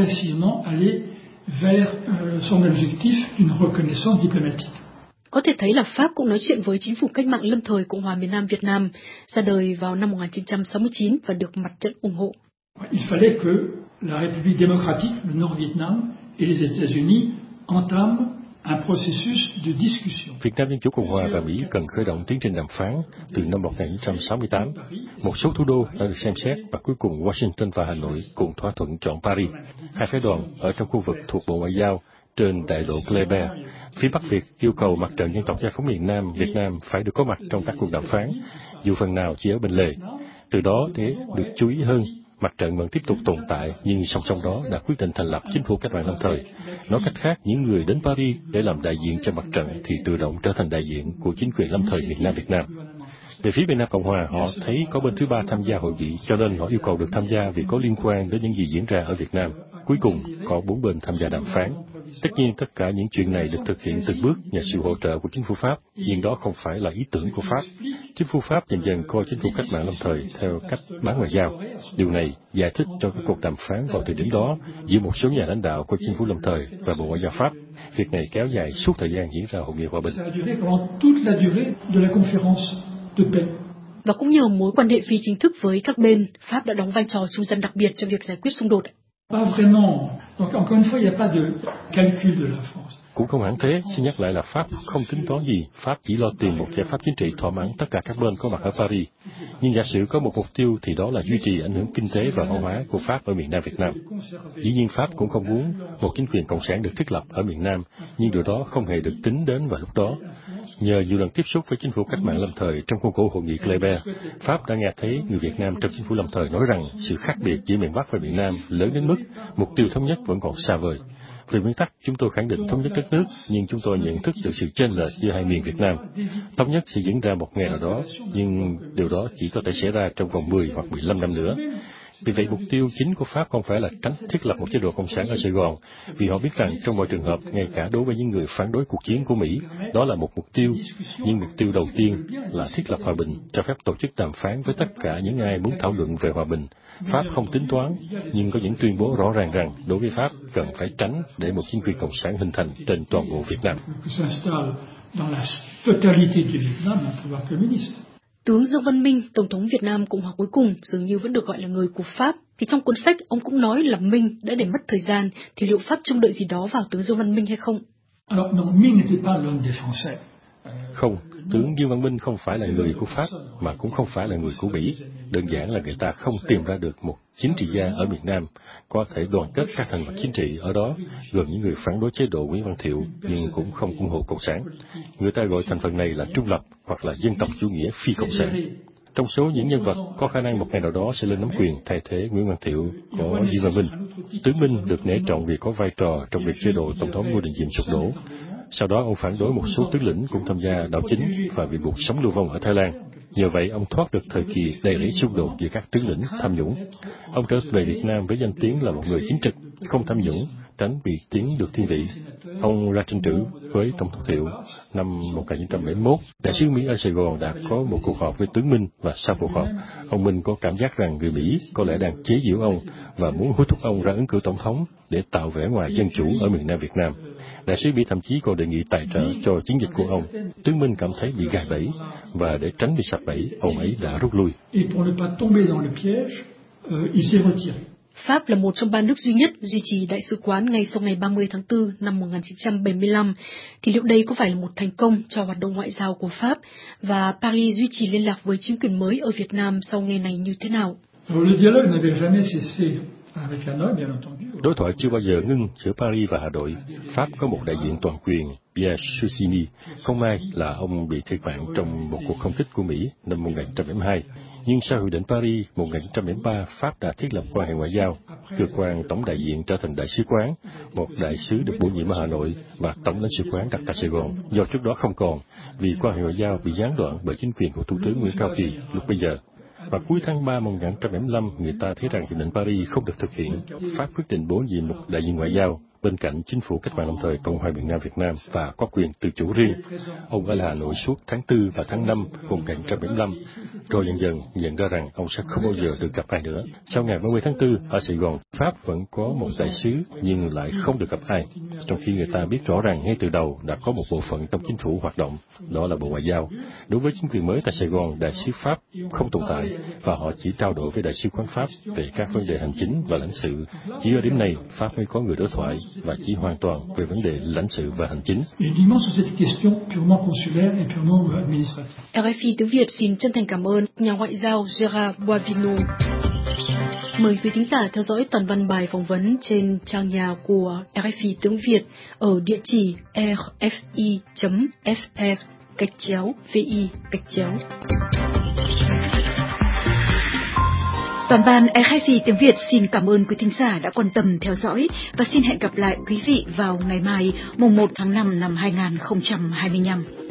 S14: Có thể thấy là Pháp cũng nói chuyện với chính phủ cách mạng lâm thời Cộng hòa miền Nam Việt Nam, ra đời vào năm một nghìn chín trăm sáu mươi chín và được mặt trận ủng hộ.
S13: Il fallait que la République démocratique, le Nord-Vietnam et les États-Unis entament un processus de discussion.
S7: Việt Nam Dân chủ Cộng hòa và Mỹ cần khởi động tiến trình đàm phán từ năm một nghìn chín trăm sáu mươi tám. Một số thủ đô đã được xem xét và cuối cùng Washington và Hà Nội cùng thỏa thuận chọn Paris. Hai phái đoàn ở trong khu vực thuộc Bộ Ngoại giao trên đại lộ Kléber. Phía Bắc Việt yêu cầu Mặt trận Dân tộc Giải phóng miền Nam Việt Nam phải được có mặt trong các cuộc đàm phán, dù phần nào chỉ ở bên lề. Từ đó để được chú ý hơn, Mặt trận vẫn tiếp tục tồn tại, nhưng song song đó đã quyết định thành lập chính phủ cách mạng lâm thời. Nói cách khác, những người đến Paris để làm đại diện cho mặt trận thì tự động trở thành đại diện của chính quyền lâm thời miền Nam Việt Nam. Về phía Việt Nam Cộng hòa, họ thấy có bên thứ ba tham gia hội nghị, cho nên họ yêu cầu được tham gia vì có liên quan đến những gì diễn ra ở Việt Nam. Cuối cùng, có bốn bên tham gia đàm phán. Tất nhiên, tất cả những chuyện này được thực hiện từng bước nhờ sự hỗ trợ của chính phủ Pháp, nhưng đó không phải là ý tưởng của Pháp. Chính phủ Pháp dần dần coi chính phủ cách mạng lâm thời theo cách bán ngoại giao. Điều này giải thích cho các cuộc đàm phán vào thời điểm đó giữa một số nhà lãnh đạo của chính phủ lâm thời và Bộ Ngoại giao Pháp. Việc này kéo dài suốt thời gian diễn ra hội nghị hòa bình.
S14: Và cũng nhờ mối quan hệ phi chính thức với các bên, Pháp đã đóng vai trò trung gian đặc biệt trong việc giải quyết xung đột.
S7: Cũng không hẳn thế, xin nhắc lại là Pháp không tính toán gì, Pháp chỉ lo tìm một giải pháp chính trị thỏa mãn tất cả các bên có mặt ở Paris. Nhưng giả sử có một mục tiêu thì đó là duy trì ảnh hưởng kinh tế và văn hóa của Pháp ở miền Nam Việt Nam. Dĩ nhiên Pháp cũng không muốn một chính quyền cộng sản được thiết lập ở miền Nam, nhưng điều đó không hề được tính đến vào lúc đó. Nhờ nhiều lần tiếp xúc với chính phủ cách mạng lâm thời trong khuôn khổ hội nghị Kléber, Pháp đã nghe thấy người Việt Nam trong chính phủ lâm thời nói rằng sự khác biệt giữa miền Bắc và miền Nam lớn đến mức mục tiêu thống nhất vẫn còn xa vời. Về nguyên tắc, chúng tôi khẳng định thống nhất đất nước, nhưng chúng tôi nhận thức được sự chênh lệch giữa hai miền Việt Nam. Thống nhất sẽ diễn ra một ngày nào đó, nhưng điều đó chỉ có thể xảy ra trong vòng mười hoặc mười lăm năm nữa. Vì vậy, mục tiêu chính của Pháp không phải là tránh thiết lập một chế độ cộng sản ở Sài Gòn, vì họ biết rằng trong mọi trường hợp, ngay cả đối với những người phản đối cuộc chiến của Mỹ, đó là một mục tiêu. Nhưng mục tiêu đầu tiên là thiết lập hòa bình, cho phép tổ chức đàm phán với tất cả những ai muốn thảo luận về hòa bình. Pháp không tính toán, nhưng có những tuyên bố rõ ràng rằng đối với Pháp cần phải tránh để một chính quyền cộng sản hình thành trên toàn bộ Việt Nam.
S14: Tướng Dương Văn Minh, Tổng thống Việt Nam Cộng hòa cuối cùng, dường như vẫn được gọi là người của Pháp, thì trong cuốn sách ông cũng nói là Minh đã để mất thời gian, thì liệu Pháp trông đợi gì đó vào tướng Dương Văn Minh hay không?
S7: Không, tướng Dương Văn Minh không phải là người của Pháp, mà cũng không phải là người của Mỹ. Đơn giản là người ta không tìm ra được một chính trị gia ở miền Nam có thể đoàn kết các thành phần chính trị ở đó, gồm những người phản đối chế độ Nguyễn Văn Thiệu nhưng cũng không ủng hộ cộng sản. Người ta gọi thành phần này là trung lập hoặc là dân tộc chủ nghĩa phi cộng sản. Trong số những nhân vật có khả năng một ngày nào đó sẽ lên nắm quyền thay thế Nguyễn Văn Thiệu có Dương Văn Minh. Tướng Minh được nể trọng vì có vai trò trong việc chế độ Tổng thống Ngô Đình Diệm sụp đổ. Sau đó ông phản đối một số tướng lĩnh cũng tham gia đảo chính và bị buộc sống lưu vong ở Thái Lan. Nhờ vậy, ông thoát được thời kỳ đầy rẫy xung đột giữa các tướng lĩnh tham nhũng. Ông trở về Việt Nam với danh tiếng là một người chính trực, không tham nhũng, tránh bị tiếng được thiên vị. Ông ra tranh cử với Tổng thống Thiệu năm một nghìn chín trăm bảy mươi mốt. Đại sứ Mỹ ở Sài Gòn đã có một cuộc họp với tướng Minh và sau cuộc họp, ông Minh có cảm giác rằng người Mỹ có lẽ đang chế giễu ông và muốn hối thúc ông ra ứng cử tổng thống để tạo vẻ ngoài dân chủ ở miền Nam Việt Nam. Đại sứ Mỹ thậm chí còn đề nghị tài trợ cho chiến dịch của ông. Tướng Minh cảm thấy bị gài bẫy và để tránh bị sập bẫy, ông ấy đã rút lui.
S14: Pháp là một trong ba nước duy nhất duy trì đại sứ quán ngay sau ngày ba mươi tháng tư năm một nghìn chín trăm bảy mươi lăm. Thì liệu đây có phải là một thành công cho hoạt động ngoại giao của Pháp và Paris duy trì liên lạc với chính quyền mới ở Việt Nam sau ngày này như thế nào?
S7: Đối thoại chưa bao giờ ngưng giữa Paris và Hà Nội. Pháp có một đại diện toàn quyền, Pierre Souchini. Không may là ông bị thiệt mạng trong một cuộc không kích của Mỹ năm một nghìn chín trăm bảy mươi hai. Nhưng sau Hiệp định Paris một nghìn chín trăm bảy mươi ba, Pháp đã thiết lập quan hệ ngoại giao. Cơ quan tổng đại diện trở thành đại sứ quán, một đại sứ được bổ nhiệm ở Hà Nội và tổng lãnh sự quán đặt tại Sài Gòn, do trước đó không còn, vì quan hệ ngoại giao bị gián đoạn bởi chính quyền của Thủ tướng Nguyễn Cao Kỳ lúc bấy giờ. Và cuối tháng ba năm một nghìn chín trăm bảy mươi lăm, người ta thấy rằng Hiệp định Paris không được thực hiện. Pháp quyết định bổ nhiệm một đại diện ngoại giao, bên cạnh chính phủ cách mạng lâm thời Cộng hòa miền Nam Việt Nam và có quyền tự chủ riêng. Ông ở Hà Nội suốt tháng tư và tháng năm cùng cạnh một trăm bảy mươi lăm, rồi dần dần nhận ra rằng ông sẽ không bao giờ được gặp ai nữa. Sau ngày ba mươi tháng tư, ở Sài Gòn, Pháp vẫn có một đại sứ nhưng lại không được gặp ai, trong khi người ta biết rõ ràng ngay từ đầu đã có một bộ phận trong chính phủ hoạt động, đó là Bộ Ngoại giao. Đối với chính quyền mới tại Sài Gòn, đại sứ Pháp không tồn tại và họ chỉ trao đổi với đại sứ quán Pháp về các vấn đề hành chính và lãnh sự. Chỉ ở điểm này, Pháp mới có người đối thoại và chỉ hoàn toàn về vấn đề lãnh sự và hành chính.
S14: rờ ép i tiếng Việt xin chân thành cảm ơn nhà ngoại giao Gérard Boivino. Mời quý thính giả theo dõi toàn văn bài phỏng vấn trên trang nhà của rờ ép i tiếng Việt ở địa chỉ r f i chấm f r gạch chéo vi gạch chéo.
S1: Toàn ban rờ ép i tiếng Việt xin cảm ơn quý thính giả đã quan tâm theo dõi và xin hẹn gặp lại quý vị vào ngày mai, mùng một tháng năm năm hai nghìn không trăm hai mươi lăm.